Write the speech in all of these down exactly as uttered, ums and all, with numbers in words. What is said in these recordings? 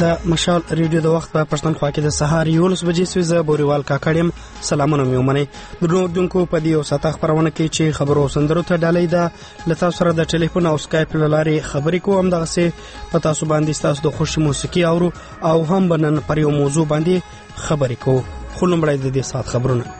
د مشال ریډیو د وخت په پښتونخوا کې د سهار یولس بجې سوزه بوريوال کاکړم سلامونه مې ومنئ. درنو دونکو په دې او ساته خبرونه کې چې خبرو سندرو ته ډالۍ ده لته سره د ټلیفون او سکایپ لارې خبرې کوم دغه سه په تاسو باندې تاسو د خوشي موسیقي اورو او هم بنن پر یو موضوع باندې خبرې کوو. خو لومړی د دې سات خبرونه.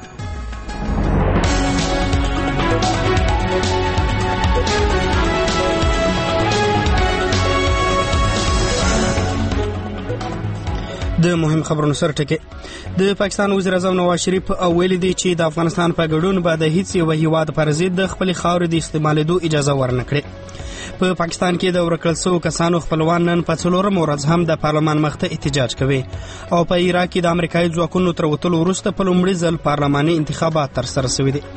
د مهم خبرونو سره ټکي د پاکستان وزیر اعظم نواز شریف ویلي دی چې د افغانستان په ګډون به د هیڅ یو هیواد پر ضد د خپل خاورې د استعمالېدو اجازه ورنکړي. په پاکستان کې د ورکړل شوو کسانو خپلوان نن په څلورم ورځ هم د پارلمان مخته احتجاج کوي او په عراق کې د امریکایي ځواکونو تر وتلو وروسته په لومړي ځل پارلماني انتخابات ترسره شوي دي.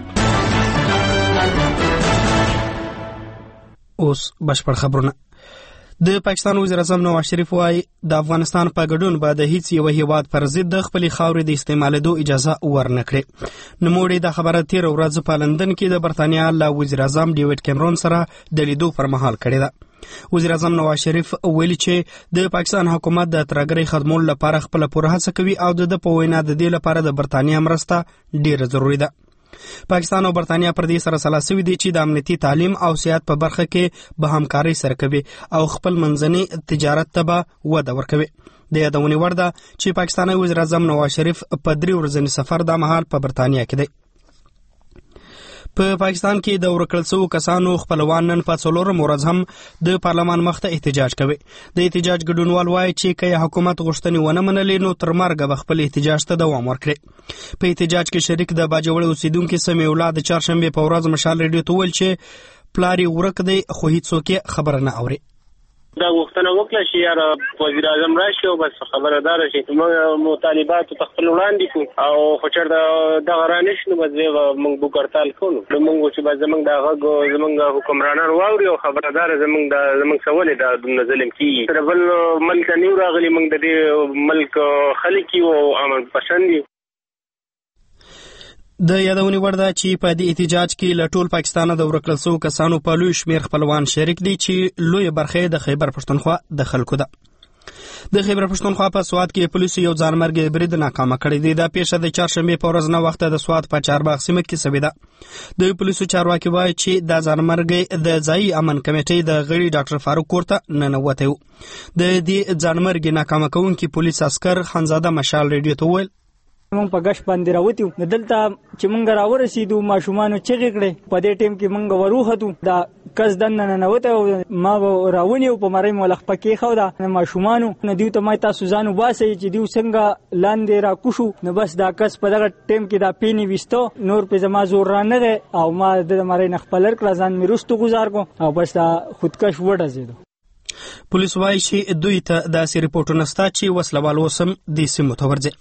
اوس بشپړ خبرونه. د پاکستان وزیر اعظم نواز شریف وايي د افغانستان په ګډون به د هیڅ یو هیواد پر ضد د خپل خاورې د استعمالېدو اجازه ورنکړي. نوموړي د خبره تیر ورځ په لندن کې د برتانیا له وزیر اعظم ډیوډ کیمرون سره د لیدو پر مهال کړې ده. وزیر اعظم نواز شریف ویلي چې د پاکستان حکومت د ترګرۍ خدمول لپاره خپل پوره هڅه کوي او د په وینا د دې لپاره د برتانیا مرسته ډیره ضروری ده. پاکستان او برتانیا پر دې سره سلا سوي دي چې د امنیتي تعلیم او سیاحت په برخه کې به همکاري سره کوي او خپل منځني تجارت ته به وده ورکوي. د یادونې وړ ده چې پاکستاني وزیر اعظم نواز شریف په درې ورځني سفر د مهال په برتانیا کې دی. په پاکستان کې د ورکړل شوو کسانو خپلوان نن په څلورم ورځ هم د پارلمان مخته احتجاج کوي. د احتجاج ګډونوال وایي چې که حکومت غوښتنې ونه منلې نو تر مرګه به خپل احتجاج ته دوام ورکړي. په احتجاج کې شریک د باجوړ اوسیدونکو سمیع الله د چهارشنبه په ورځ مشال ریډیو ته ویل چې پلاری ورک دی خو هیڅوک خبر نه اوري. دا وختونه وکړه چې یار وزیر اعظم راشي او بس خبردار شي موږ مطالبات تخپل وړاندې کو او خو چېرته دغه رانش نو بس موږ بوکرتال کوو نو موږ چې بس زموږ د غږ زموږ حکمرانان واوري او خبردار زموږ د زموږ سوالې د دومره ظلم کېږي تر بل ملک نه یو راغلي موږ د دې ملک خلک یو او امن پسند یو. د یادونې وړ ده چې په دې احتجاج کې له ټول پاکستانه د ورکړل شوو کسانو په لوی شمېر خپلوان شریک دي چې لوی برخه د خیبر پښتونخوا د خلکو ده. د خیبر پښتونخوا په سوات کې پولیسو یو ځانمرګي برید ناکامه کړی دی. دا پیښه د چهارشنبه په ورځ نه وخت د سوات په چارباغ سیمه کې شوې ده. د پولیسو چارواکي وایي چې د ځانمرګي د ځایي امن کمیټې د غړي ډاکټر فاروق کورته ننوته و. د دې ځانمرګي ناکامه کوونکي پولیس عسكر خانزاده مشال ریډیو ته ویل مونږ په غش باندې راوتی نو دلته چې مونږ راورسېدو ماشومانو چغې کړې په دې ټیم کې مونږ وروختو دا کس دنه ننوته ما راونیو په مری مولخ پکې خو دا ماشومانو نو دیو ته ما تاسو ځانو باسي چې دیو څنګه لاندې را کوشو نو بس دا کس په دغه ټیم کې دا پینی وستو نور په زما زور را نه او ما د مری نخپلر کړ ځان مې رستو گزار کو او بس دا خودکش وډه زیدو. پولیس وايي چې دوی ته داسې ریپورټونه ستا چې وسلوال وسم د سیمو ته ورځي.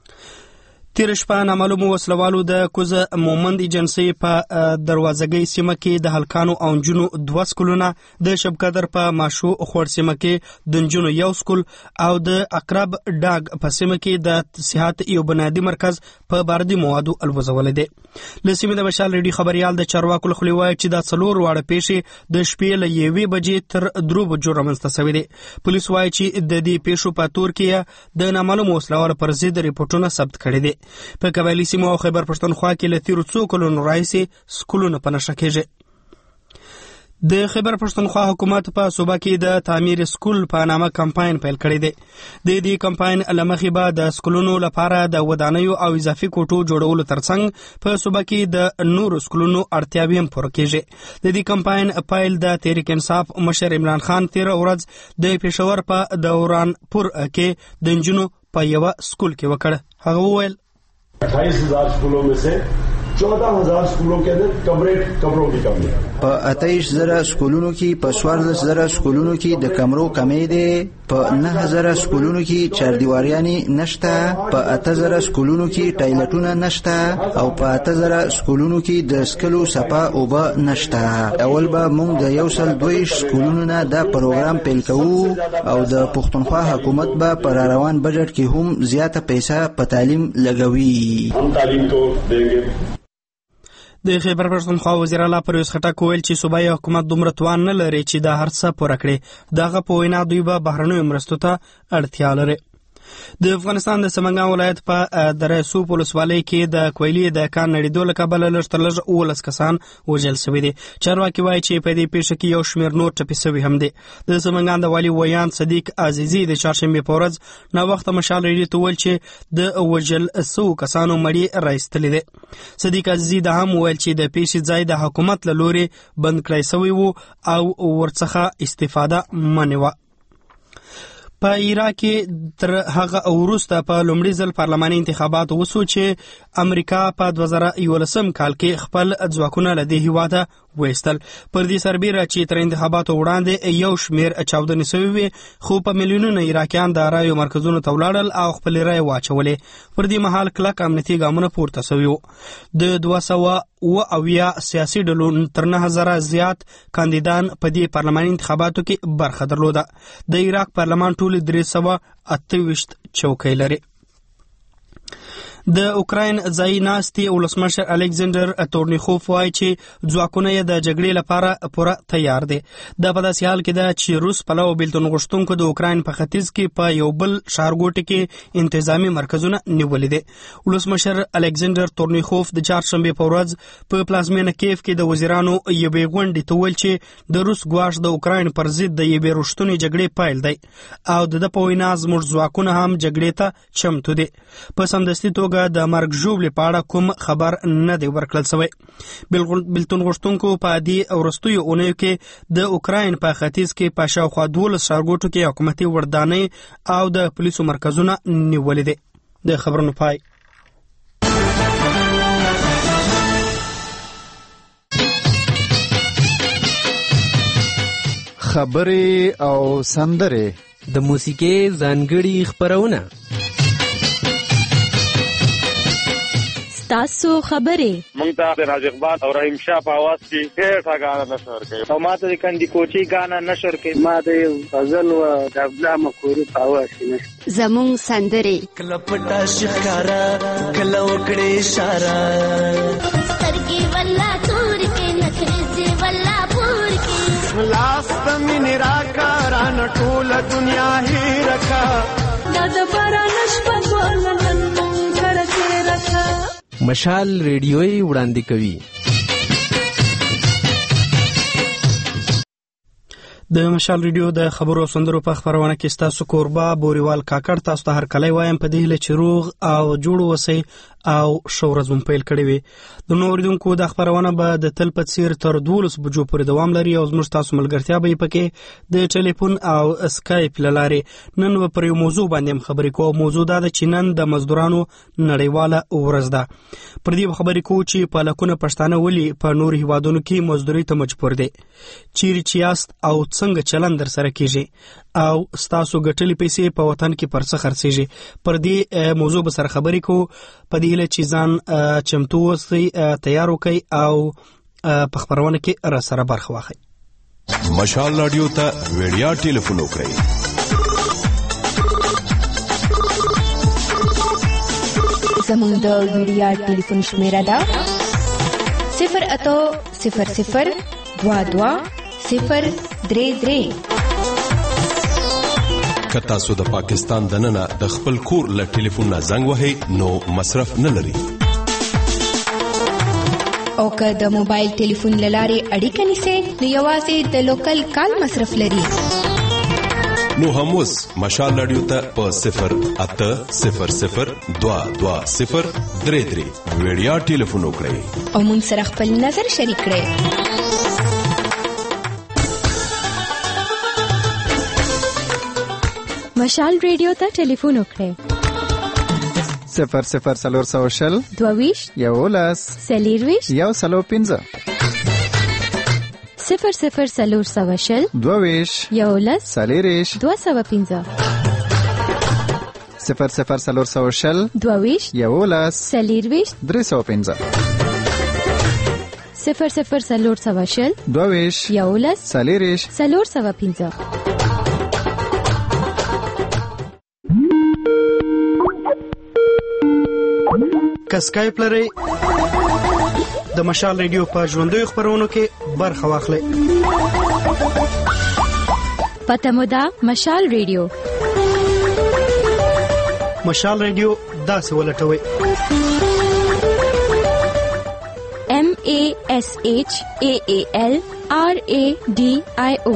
تیر شپه نامعلومو وسلوالو د کوزه مومند ایجنسی په دروازګۍ سیمه کې د هلکانو او نجونو دوه سکولونه د شبقدر په ماشو خوړ سیمه کې د نجونو یو سکول او د اقرب ډاګ په سیمه کې د صحت یو بنیادی مرکز په باردی موادو الوزول دي. له سیمې د مشال ریډي خبريال د چارواکو خپل وایي چې د څلور واړه پیښې د شپې له یوې بجې تر درو بجو رامنځته شوې دي. پولیس وایي چې د دې پیښو په تور کې د نامعلومو وسلوالو پر ضد ریپورټونه ثبت کړي دي. په قبایلی سیمو او خیبر پښتونخوا کې له تیرو څو کلونو راهیسې سکولونه په نښه کېږي. د خیبر پښتونخوا حکومت په صوبه کې د تعمیر سکول په نامه کمپاین پیل کړی دی. د دې کمپاین له مخې به د سکولونو لپاره د ودانیو او اضافي کوټو جوړولو ترڅنګ په صوبه کې د نورو سکولونو اړتیاوې هم پوره کېږي. د دې کمپاین پیل د تحریک انصاف مشر عمران خان تیر ورځ د پېښور په دوران پور کې د نجونو په یو سکول کې وکړ. هغه وویل अट्ठाईस हजार स्कूलों में से चौदह हजार स्कूलों के अंदर कमरे कमरों की कमी है. په اتایش زره سکولونو کې په څوارلس زره سکولونو کې د کمرو کمی دی. په نه زره سکولونو کې چاردیواریانی نشته. په اته زره سکولونو کې ټایلټونه نشته او په اته زره سکولونو کې د سکلو صفا اوبه نشته. اول به موږ د یو سل دوه سکولونو نه دا پروګرام پیل کوو او د پښتونخوا حکومت به پر روان بجټ کې هم زیاته پیسې په تعلیم لګوي. هم تعلیم کو دیږي. د خیبر پښتونخوا وزیر اعلی پرویز خټک ویل چې صوبایي حکومت دومره توان نه لري چې دا هر څه پوره کړي. دغه په وینا دوی به بهرنیو مرستو ته اړتیا لري. د افغانستان د سمنګان ولایت په دره صوف ولسوالۍ کې د کویلي د کان نړیدو له کبله لږ تر لږ اوولس کسان وژل شوي دي. چارواکي وایي چې په دې پیښه کې یو شمېر نور ټپي شوي هم دي. د سمنګان د والي ویان صدیق عزیزي د چهارشنبې په ورځ ناوخته مشال ریډیو ته وویل چې د وژل شوو کسانو مړي رایستلي دي. صدیق عزیزي دا هم وویل چې د پیښې ځای د حکومت له لورې بند کړی شوی و او ورڅخه استفاده منع وه. په عراق کې تر هغه وروسته په لومړي ځل پارلماني انتخابات وسو چې امریکا په دوه زره یولسم کال کې خپل ځواکونه له دې هیواده ویستل. پر دې سربیره چې تر انتخاباتو وړاندې یو شمېر چاودنې شوې وې، خو په میلیونونه عراقیان د رایو مرکزونو ته ولاړل او خپلې رایې واچولې. پر دې مهال کلک امنیتي ګامونه پورته شوي وو. د دوه سوه اوه اویا سیاسي ډلو تر نه زره زیات کاندیدان په دې پارلماني انتخاباتو کې برخه درلوده. د عراق پارلمان ټول درې سوه اته ویشت چوکۍ لري. د اوکراین ځای ناستي ولسمشر الکساندر تورنیخوف وایي چې ځواکونه یې د جګړې لپاره پوره تیار دي. دا په داسې حال کې ده چې روس پلو بیلتون غوښتونکو د اوکراین په ختیځ کې په یو بل ښارګوټي کې انتظامی مرکزونه نیولي دي. ولسمشر الکساندر تورنیخوف د چهارشنبې په ورځ په پلازمینه کیف کې د وزیرانو یوې غونډې ته ویل چې د روس ګواښ د اوکراین پر ضد د یوې رښتونې جګړې پیل دی او د ده په وینا زموږ ځواکونه هم جګړې ته چمتو دي. په سمدستي توګه د مرګ ژوبلې په اړه کوم خبر نه دی ورکړل شوی. بیلتون غوښتونکو په دې وروستیو اونیو کې د اوکراین په ختیځ کې په شاوخوا دولس ښارګوټو کې حکومتي وردانۍ او د پولیسو مرکزونه نیولي دي. د خبرونو پای. خبرې او سندرې د موسیقۍ ځانګړي خپرونه. تاسو خبرې مونږ ته د راج اقبال او رحیم شاه په आवाज کې ډېر غانا نشر کوي او ماته د کندي کوچي غانا نشر کوي. ما د غزل او د ابلا مخوري په आवाज کې زمون سندرې کله پټا شکارا کله وکړې اشاره سترګي ولا تور کې نخري ولا پور کې لاس پمن راکاران ټول دنیا هی رکا د بارانش په ګلن مونږ کړه رکا. مشال ریډیوي وړاندې کوي. د مشال ریډیو د خبرو سندرو په خبرونه کې ستاسو کوربه بوریوال کاکړ تاسو ته هر کله وایم په دې لچ روغ او جوړ وسی او شورزم پیل کړی وي. د نوریدونکو د خبرونه به د تل په څیر تر دولس بجو پورې دوام لري او زموږ تاسو ملګرتیا به پکې د ټلیفون او اسکایپ لارې. نن به پر یو موضوع باندې خبرې کوو. موضوع دا ده چې نن د مزدورانو نړیواله ورځ ده. پر دې خبرې کوو چې په لکونه پښتانه ولي په نور هیوادونو کې مزدوري ته مجبور دي. چیرې چې یاست او څنګه چلند در سره کیږي او ستاسو ګټلې پیسې په وطن کې پر څه خرڅېږي. پر دې موضوع به سره خبرې کوو. په دې هیله چې ځان چمتو اوسئ، تیار وکئ او په خبرونه کې را سره برخه واخلئ. مشال رادیو ته ویډیا ټلیفون وکړئ. زموږ د ویډیا ټلیفون شمیره ده صفر اتو صفر صفر دوا دوا صفر درې درې. که تاسو د پاکستان دننه د خپل کور له ټلیفون نه زنګ وهئ نو مصرف نه لري. او که د موبایل ټلیفون له لارې اړیکه نیسئ نو یوازې د لوکل کال مصرف لري. نو هم اوس مشال رادیو ته په صفر اته صفر صفر دوا دوا صفر درې درې ویډیا ټلیفون وکړئ او موږ سره خپل نظر شریک کړئ. مشال ریډیو ته ټلیفون وکړئ. صفر صفر سلور سو شل دوویش یولس سلیرویش یو سلو پنځه صفر صفر سلور سو شل دوویش یولس سلیریش دو سو پنځه صفر صفر سلور سو شل دوویش یولس سلیرویش درې سو پنځه صفر صفر سلور سو شل دوویش یولس سلیریش سلور سو پنځه. که سکایپ لرئ د مشال ریډیو په ژوندیو خبرونو کې برخه واخلئ. پته مو ده مشال ریډیو. مشال ریډیو داسې ولټوئ: M A S H A A L R A D I O.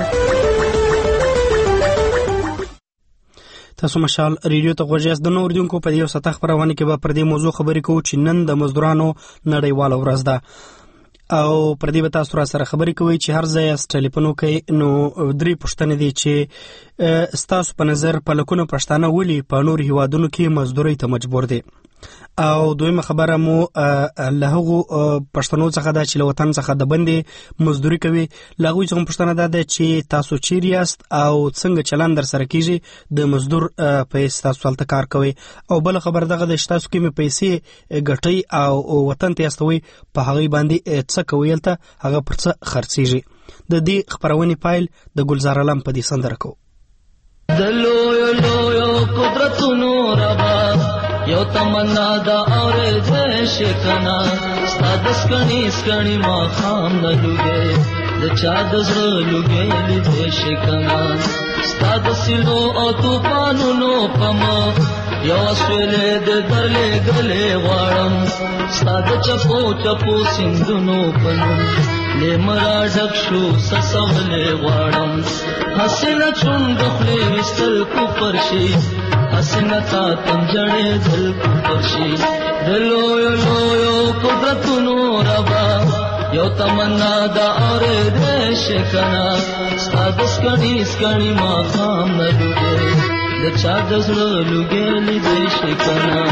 تاسو مشال ریډیو ته غوږ یاست. د نور دیونکو په یو سطح خبرونه کې به پر دې موضوع خبرې کوو چې نن د مزدورانو نړیواله ورځ ده او پر دې به تاسو را سره خبرې کوئ چې هر ځای یاست ټلیفون وکئ. نو درې پوښتنې دي چې ستاسو په نظر په لکونو پښتانه ولې په نورو هیوادونو کې مزدورۍ ته مجبور دي، او دویمه خبره مو له هغو پښتنو څخه ده چې له وطن څخه د بندې مزدوري کوي، له هغوی څخه پوښتنه ده چې تاسو چیرې یاست او څنګه چلند در سره کیږي، د مزدور په حیث تاسو هلته کار کوئ. او بله خبر دغه ده چې تاسو کومې پیسې ګټئ او وطن ته استوئ، په هغې باندې څه کوئ، هلته هغه پر څه خرڅیږي. د دې خپرونې پایل د ګلزار علم په دې سندره کوو. د لویو لویو قدرتونو ربا یو تمنا دا اورې شکنا ستا د سکڼي سکڼي ماښام نه لوګې د چا د زړه لوګې لیدې شکنا ستا د سیلو او توپانونو په مخ یو سویلې د درلې ګلې غواړم ستا د چپو چپو سیندونو په نوم لیمرا ډک شو سسولې غواړم حسنه چونګ خولې ویستل کفر شي حسنه تا تنجړې دل کفر شي د لویو لویو قدرتونو ربا یو تمنا دا اورې شکنا ستا د سکڼي سکڼي ماښام نه لوګې د چا د زړه لوګې لیدې شکنا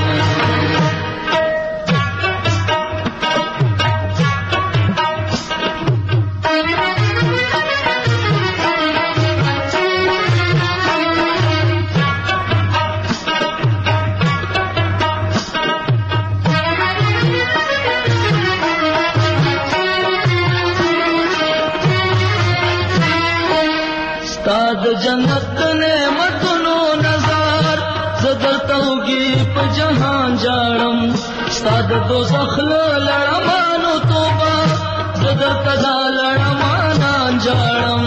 د جنت نعمتونو نظر زدر توګي په جهان جاړم ستا د دوزخ لړمانو توبه زدر تدا لړمانان جاړم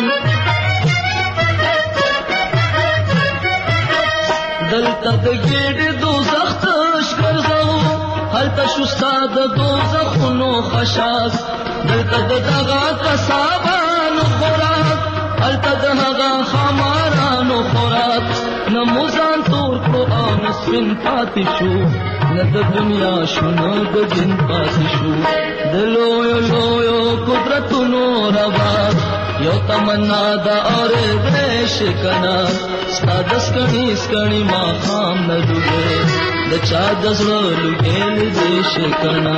دلته د ګېډ دوزخ تش ګرځو هلته شو ستا د دوزخونو خشاک دلته د دغه قصابانو خوراک هلته د هغه خمارانو خوراک نه موزان تور کړو او نه سپین پاتې شو نه د دنیا شو نه د دین پاتې شو د لویو لویو قدرتونو ربا یو تمنا دا اورې شکنا ستا د سکڼي سکڼي ماښام نه لوګې د چا د زړه لوګې لیدې شکنا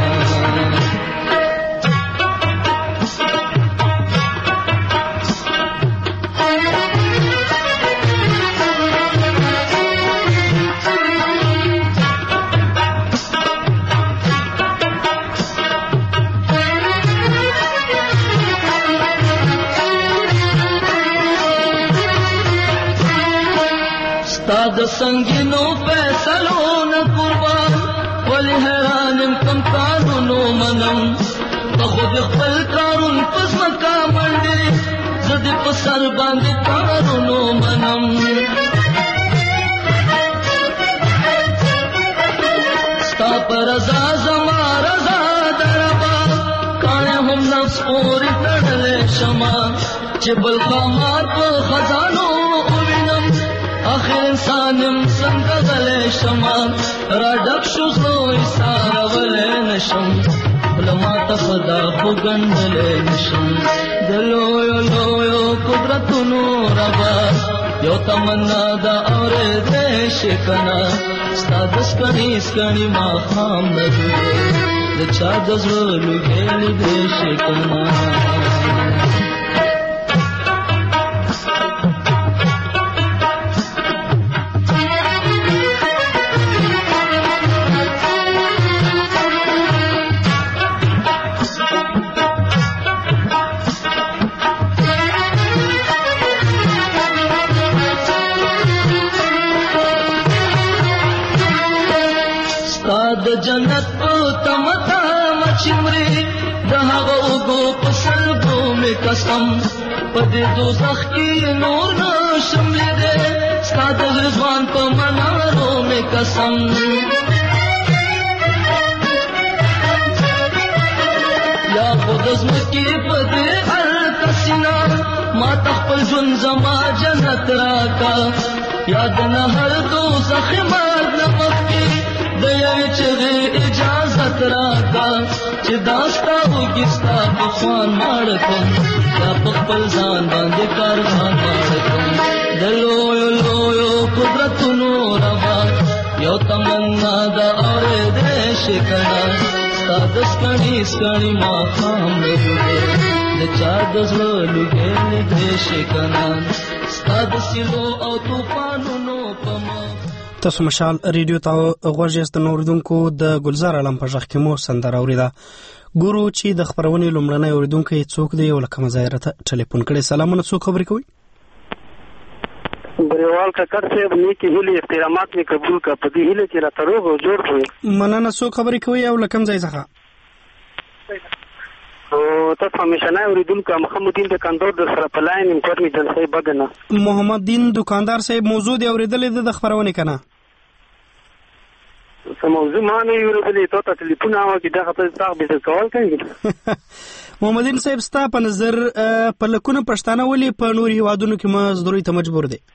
د سنگینو فیصلو نه قربان ولی حیرانم کم کارونو منم په خود خپل کارون پس مکا منډې زه دې په سر باندې کارونو منم ستا په رضا زما رضا دربا کاڼی هم نفس پورې تړلی شمه چې بل خامار په خزانو آخر انسانم څنګه غلی شمه را ډک شو زړه ایسارولی نشم بله ماته خدا خو ګڼلی نشم د لویو لویو قدرتونو ربا یو تمنا دا اورېدی شکنا ستا د سکڼي سکڼي ماښام نه لوګې د چا د زړه لوګې لیدې شکنا د جنت په تمتا مچ سترګو په سلګو مې قسم په دې دوزخ کې نور نشم لیدې ستا د رضوان په منارو مې قسم یا خود ازمکی په دې هر کسینا ما تخپل ژوند زما جنت راکا یاد نه هر دوزخ مرګ نه مخکې د یوې چغې اجازت راکا چې داستا وږي ستا په خوان ماړ کړم یا په خپل ځان باندې کاروان ماړ کړم د لویو لویو قدرتونو ربا یو تمنا ده اورېدی شي کنه ستا د سکڼي سکڼي ماښام مې لوګې د چا د زړه لوګې لیدی شي کنه ستا د سیلو او طوفانونو په مخ. تاسو مشال ریډیو ته غوږ یاست. نو اوریدونکو د ګلزار علم په غږ کې مو سندره اورېده. ګورو چې د خپرونې لومړنی اوریدونکی څوک دی او له کومه ځایه راته ټلیفون کړی. سلامونه، څوک خبرې کوئ؟ بریوال ککړ صاحب نیکې هیلې احترامات مې قبول کړه په دې هیله چې راته روغ او جوړ شوې. مننه. څوک خبرې کوئ او له کوم ځای څخه؟ او تاسو همیشنی اوریدونکو محمد دین د کندهار د سره په لاین انفارمیشن صاحب بدنه محمد دین دکاندار صاحب موضوع دی اوریدلې د خبرونه کنه څه موضوع ما نه اوریدلې ته ټلیفون هوا کې دغه په ځای به کول کوي. محمد دین صاحب ستا په نظر په لکونه پښتانه ولې په نوري هوادونو کې مزدوري ته مجبور دي؟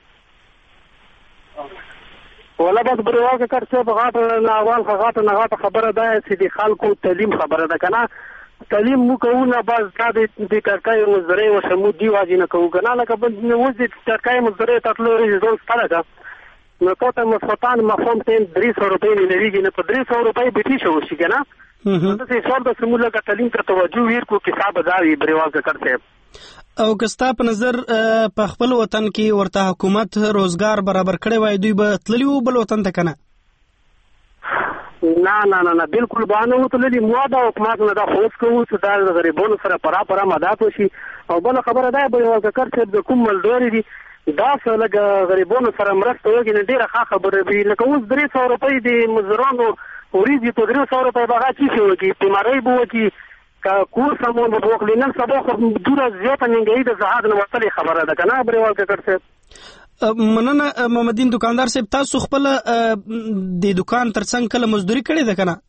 ولا بس بریوال ککړ صاحب غاټه نه اول غاټه نه غاټه خبره ده چې د خلکو تعلیم خبره ده کنه تعلیم مو کوونه بس دا د ترکای مزدوري او شمو دی واجی نه کوو کنه لکه بل نو د ترکای مزدوري تطلو ریزول ستاره ده نو کوته مفصلان مفهوم تین درې سوه روپۍ نه لريږي نه په درې سوه روپۍ به شي وشي کنه نو څه څور د سموله کا تعلیم ته توجه ورکو کې حساب داوی بریوال ککړ صاحب. او کستا په نظر په خپل وطن کې ورته حکومت روزګار برابر کړي وای دوی به تللی و بل وطن ته کنه؟ نه نه نه نه بالکل باندې وتللی مو دا حکومت نه دا خوښ کوو چې دا غریبونو سره پرا پرا مدد وشي. او بل خبره ده به ذکر چې د کوم ملدوري دي دا څه لګ غریبونو سره مرسته وکړي نه ډیره ښه خبره وي لکه اوس درې سوه روپۍ د مزدورانو ورېځي په درې سوه روپۍ به هغه څه شي وکړي بیمارۍ به وکړي که کور سمون به وکړي نن سبا خو دوره زیاته ننګهي د زهاد نه وتلې خبره ده که نه بریوال ککړ صاحب. مننه محمد دین دکاندار صاحب تاسو خپل د دکان ترڅنګ کله مزدوري کړې ده کنه؟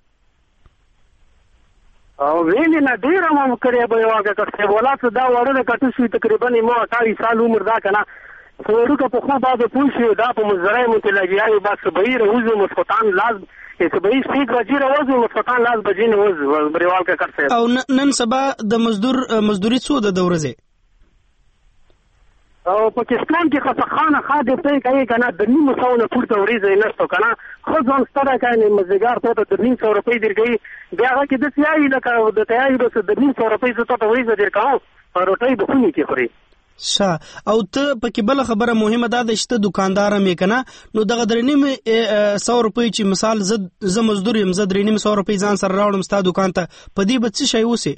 او ویلې نه ډیره مو کړې بریوال ککړ صاحب ولا څه دا وړه کټو شي تقریبا مو اټاوي سال عمر دا کنه ورکه په خو بعد پوښي دا په مزرعه متلګیاوي بس بهیر وزو مسقطان لاز چې به یې سپیک راځي راوځي مسقطان لاز بجین وز بریوال ککړ صاحب. او نن سبا د مزدور مزدوري څو د دورزه او پاکستان کې خصخانه خاده ته کوي کنه د نیمه سونه پورته وريزه نشته کنه خو ځان ستاره کوي مزګار ته د نیمه سو روپۍ درګي بیا هغه کې د سیاي لکه د تیاري بس د نیمه سو روپۍ ته ته وريزه درکاو روټي به خوني کې خوري. شا او ته پکې بل خبره مهمه ده چې دکاندار مې کنه نو دغه درې نیمه سو روپۍ چې مثال ز مزدور يم ز درې نیمه سو روپۍ ځان سره راوړم ستا دکان ته په دې به څه شي وسی؟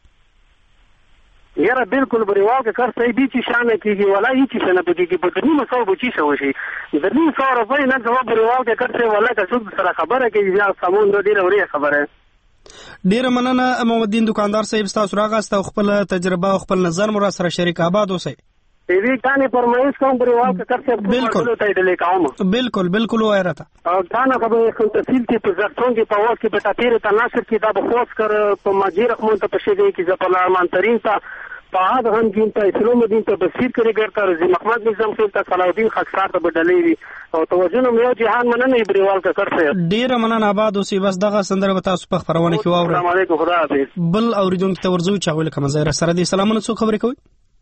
یاره بالکل بریوال ککړ صاحب دې چې شانه کېږي ولا هیڅ شانه پکې په دې نیمه سو بچی شو شي د نیمه سو روپۍ نه جواب بریوال ککړ صاحب ولا که څوک سره خبره کوي بیا سمون نه دی لري خبره. ډیره مننه محمد دین دکاندار صاحب تاسو راغاست او خپل تجربه او خپل نظر مو را سره شریک آباد اوسئ. وی کانه فرمایش کوم بریوال ککړ صاحب بالکل بالکل بالکل وایراته او کانه خبره کوم تفصیل کې په ځکتون کې په وخت کې په تیر ته ناشر کې دا بخوس کر په ماجر رحمت ته پښې دی کې ځپلا مانترین ته فعاد هم دین ته اسلام دین ته بصیر کړي ګرته رضی محمد نظام خیل ته صلاح الدین خاکسار ته بدلې وي او توجه نو یو جهان مننه بریوال ککړ صاحب. ډیره مننه آباد اوسئ. بس دغه سندره به تاسو په خبرونه کې واورئ. السلام علیکم خدا حافظ. بل اوریدونکو ته ورځو چې هغه کوم ځای سره دي. سلامونه څوک خبرې کوي؟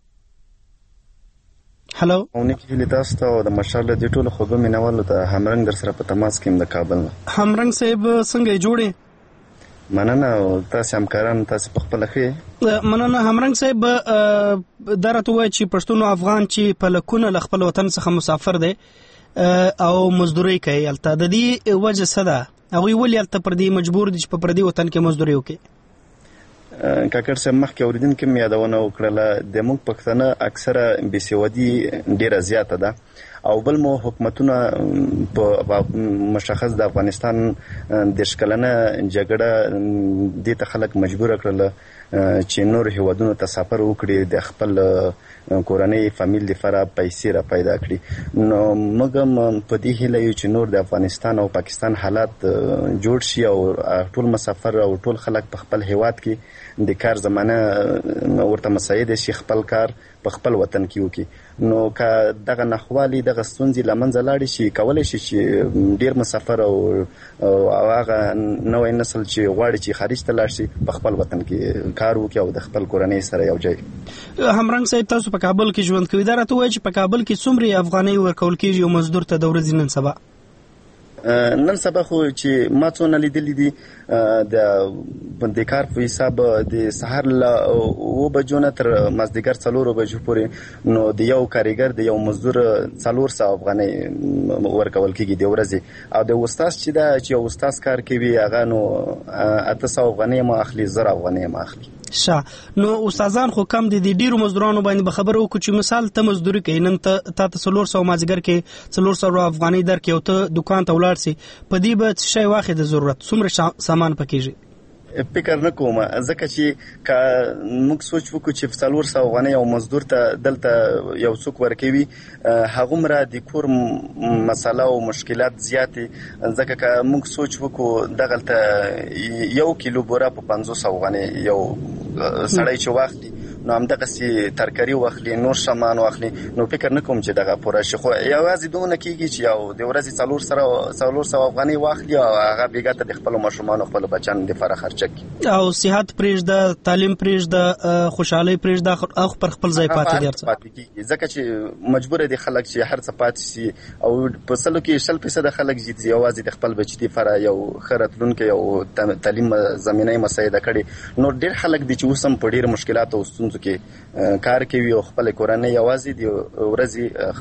هلو اونې کې هلي تاسو ته د مشال د ټولو خوګو مینوالو ته همرنګ در سره په تماس کې د کابل نه همرنګ صاحب څنګه جوړې؟ مننه او تاسو همکاران تاسو په خپل خې مننه همرنګ صاحب درته وای چې پښتون افغان چې په لکونه ل خپل وطن څخه مسافر دي او مزدوري کوي الته د دې وجه څه ده هغه ولې الته پر دې مجبور دي چې په پردي وطن کې مزدوري وکړي؟ کاکر سم مخکې اوریدونکو مې یادونه وکړله د موږ پښتانه اکثره بې سوادي ډیره زیاته ده او بل مو حکومتونه په مشخص د افغانستان د شکلنه جګړه د ته خلک مجبور کړل چې نور هیوادونو ته سفر وکړي د خپل کورنۍ فامیل لپاره پیسې را پیدا کړي. نو موږ په دې هیله یو چې نور د افغانستان او پاکستان حالات جوړ شي او ټول مسافر او ټول خلک په خپل هیواد کې د کار زمانه ورته مساعد شي خپل کار په خپل وطن کې وکړي. نو که دغه نخوالي دغه ستونزې لمنځه لاړې شي کولای شي چې ډیر مسافر او هغه نوې نسل چې غواړي چې خارج ته لاړ شي په خپل وطن کې کار وکړي او د خپل کورنۍ سره یو ځای. همرنګ صاحب تاسو په کابل کې ژوند کوئ، دا راته وایي چې په کابل کې څومره افغانۍ ورکول کېږي یو مزدور ته د ورځې نن سبا؟ نن سبا خو چې ما څونه لیدلي دي د د کار په حساب د سهار له اوه بجو نه تر مازدیګر څلورو بجو پورې نو د یو کارګر د یو مزدور څلور سوه افغانۍ ورکول کېږي د ورځې، او د استاد چې دا چې یو استاد کار کوي هغه نو اته سوه افغانۍ ما اخلي، زر افغانۍ ما اخلي. شه نو استادان خو کم دي، د ډیرو مزدورانو باندې به خبر وکړو چې مثال ته مزدوري کوي نن ته تا ته څلور سوه مازدیګر کې څلور سوه افغانۍ درکړي او ته دکان ته ولاړ سي، په دې به څه شی واخې د ضرورت څومره سامان پکېږي؟ فکر نه کوم، ځکه چې که موږ سوچ وکړو چې څلور سوه افغانۍ یو مزدور ته دلته یو څوک ورکوي هغومره د کور مساله او مشکلات زیاتې، ځکه که موږ سوچ وکړو دغلته یو کیلو بوره په پنځوس افغانۍ یو سړی چې واخلي نو همدغسې ترکاري واخلي نور سامان واخلي، نو فکر نه کوم چې دغه پوره شي. خو یوازې دونه کېږي چې یو د ورځې څلور سره څلور سوه افغانۍ واخلي او هغه بېګا ته د خپلو ماشومانو خپلو بچیانو دپاره خرچه کړي او صحت پرېږده، تعلیم پرېږده، خوشحالۍ پرېږده او پر خپل ځای پاتې دي هر څه پاتې کېږي، ځکه چې مجبوره دي خلک چې هر څه پاتې شي. او په سلو کې شل فیصده خلک چې یوازې د خپل بچي دپاره یو ښه راتلونکی او تعلیم زمینه یې مساعده کړې، نور ډېر خلک دي چې اوس هم په ډېرو مشکلاتو او ستونزو کې کار کوي او خپل کورنۍ یوازې د ورځې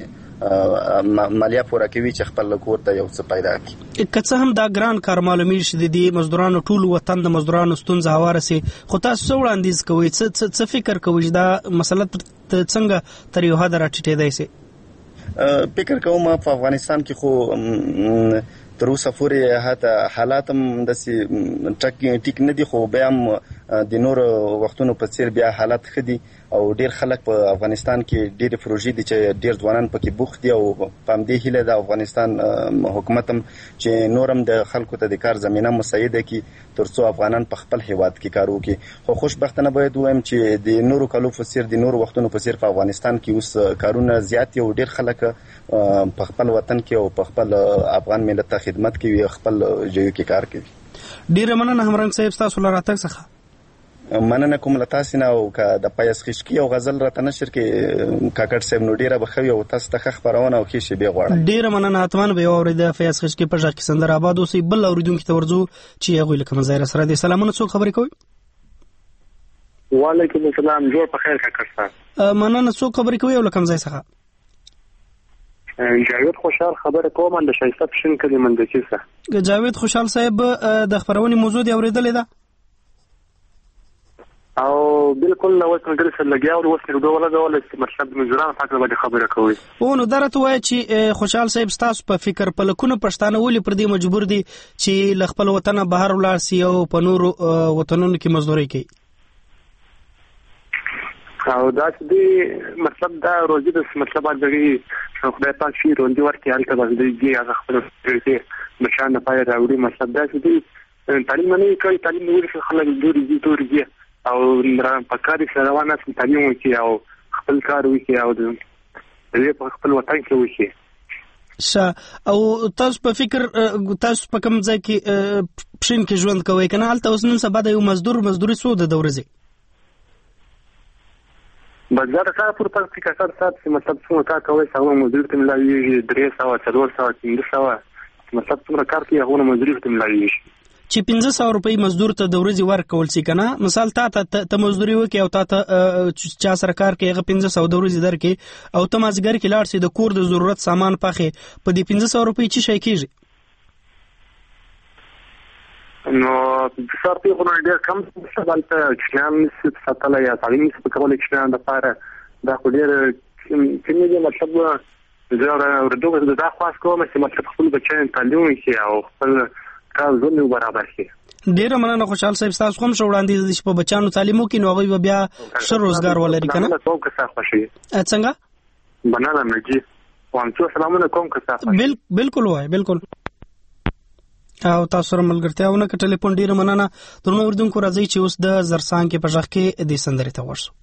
خپل مالیه پوره کوي چې خپل کور ته یو څه پیدا کړي. که څه هم دا ګران کار معلومیږي چې د دې مزدورانو ټول وطن د مزدورانو ستونزه هواره سي، خو تاسو څه وړاندیز کوئ، څه فکر کوئ چې دا مسله څنګه تر یو حده راټیټېدای سي؟ فکر کوم په افغانستان کې خو تر اوسه پورې حتی حالات هم داسې ټیک نه دي، خو بیا هم د نورو وختونو په څیر بیا حالات ښه دي او ډیر خلک په افغانستان کې ډېرې پروژې دي چې ډیر ځوانان پکې بوخت دي او په همدې هیله د افغانستان حکومت هم چې نور هم د خلکو ته د کار زمینه مساعده کړي تر څو افغانان په خپل هیواد کې کار وکړي. خو خوشبختانه باید ووایم چې د نورو کالو په څیر د نورو وختونو په څیر په افغانستان کې اوس کارونه زیات دي او ډیر خلک په خپل وطن کې او په خپل افغان ملت ته خدمت کوي، خپل ځایو کې کار کوي. ډیره مننه همرنګ صاحب ستاسو له راتګ څخه. مننه کوم له تاسې نه، او که د پیاس خشکي او غزل راته نشر کې کاکړ صاحب نو ډیره به ښه وي او تاسو ته ښه خپرونه او ښې شیبې غواړم. ډیره مننه، حتما به یې واورېده. فیاض خشکي په غږ کې سندر آباد اوسئ. بل اورېدونکي ته ورځو چې هغوی له کومه ځایه راسره دي. سلامونه، څوک خبرې کوئ؟ وعلیکم السلام، جوړ په خیر کاکړ صاحب. مننه، څوک خبرې کوئ او له کوم ځای څخه؟ جاوید خوشحال خبره کوم د شایسته پښین کلي مندچي څخه. جاوید خوشحال صاحب د خبرونې موضوع دی اورېدلې ده؟ او بالکل نو اوس مګر سره لګیاو اوس نو دوه ولګول چې مرشد مزوران فقره باندې خبره کوي. او نو درته وای چې خوشحال صاحب ستاسو په فکر په لکونه پښتانه ولې پر دې مجبور دي چې ل خپل وطن بهر ولاړ سي او په نورو وطنونو کې مزدوري کوي؟ او دا چې مطلب دا روزي د مطلب دغه خدای پاک شي روندي ورته حالت باندې هغه خپل کې مشان نه پای راوړي. مطلب دا چې تعلیم نه کوي، تعلیم نور خلک دوری دي دوری دي او را پکاري سره روانه سم تعلیم وکي او خپل کار وکي او د دې خپل وطن کې وکي. شه او تاسو په فکر تاسو په کوم ځای کې پښین کې ژوند کوئ کنه هلته اوس نن سبا د یو مزدور مزدوري څو د ورځې؟ بازار کار پر پک کې کار سات چې مطلب څنګه کار کوي څنګه مزدور ته ملایي درې سوه څلور سوه پنځه سوه مطلب څنګه کار کوي هغه مزدور ته ملایي چې پنځه سوه روپۍ مزدور ته د ورځې ورکول سي کنه. مثال تا ته ته مزدوري وکړي او تا ته چا سره کار کوي هغه پنځه سوه د ورځې درکړي او ته مازدیګر کې لاړ سي د کور د ضرورت سامان پاخې په دې پنځه سوه روپۍ څه شی کېږي؟ نو پنځه سوه روپۍ خو ډېر کم څه دلته چینیان نشي ساتلی یا تعلیم نشي پکولی چینیان دپاره دا خو ډېر چې نه دي مطلب زه ورته دا خواست کوم چې مطلب خپل بچیان تعلیم وکړي او خپل کار ژوند برابر کړي. ډیره مننه خوشحال صاحب، تاسو هم شو وړاندې د په بچانو تعلیم وکړي نو هغه بیا ښه روزګار ولري کنه. کوم که څه خوشي څنګه بناله مجي وانتو سلامونه کوم که څه بل بالکل وای بالکل. او تاسو سره ملګرتیاونه ک ټلیفون ډیره مننه. درنو اردوونکو راځي چې اوس د زرسان کې په ځخ کې د سندرې ته ورسو.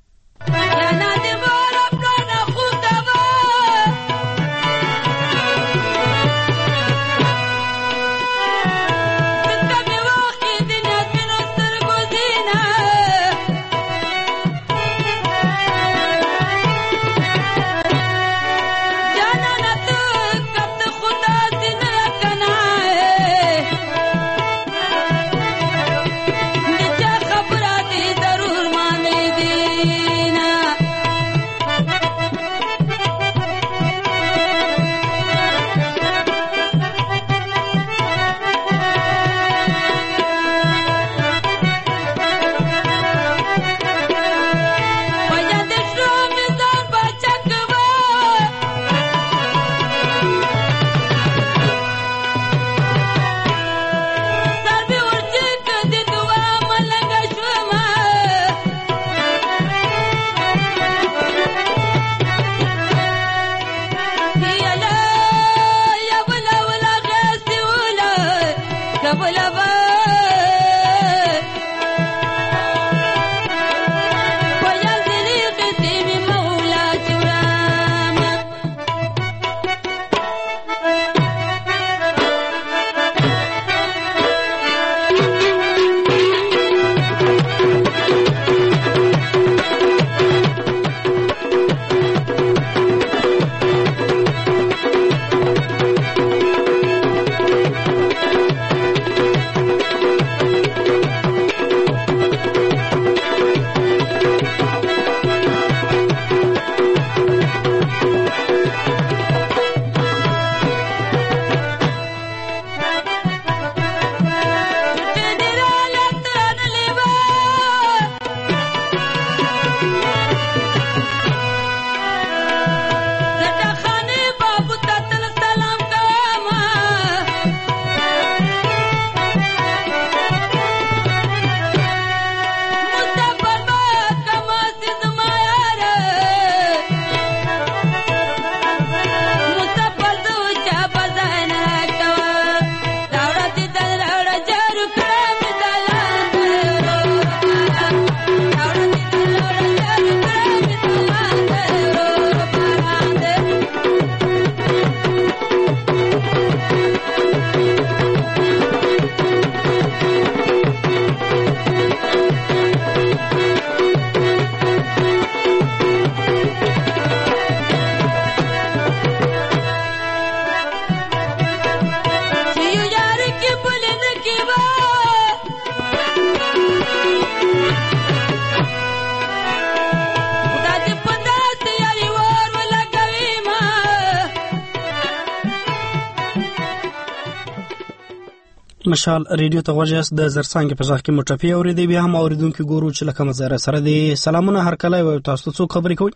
مشال ریډیو ته ورجاس د زرسانګ په ځخ کې مټپی اوریدي بیا هم اوریدونکو ګورو چې لکه مزاره سره دی. سلامونه هر کله و تاسو څو خبرې کوي؟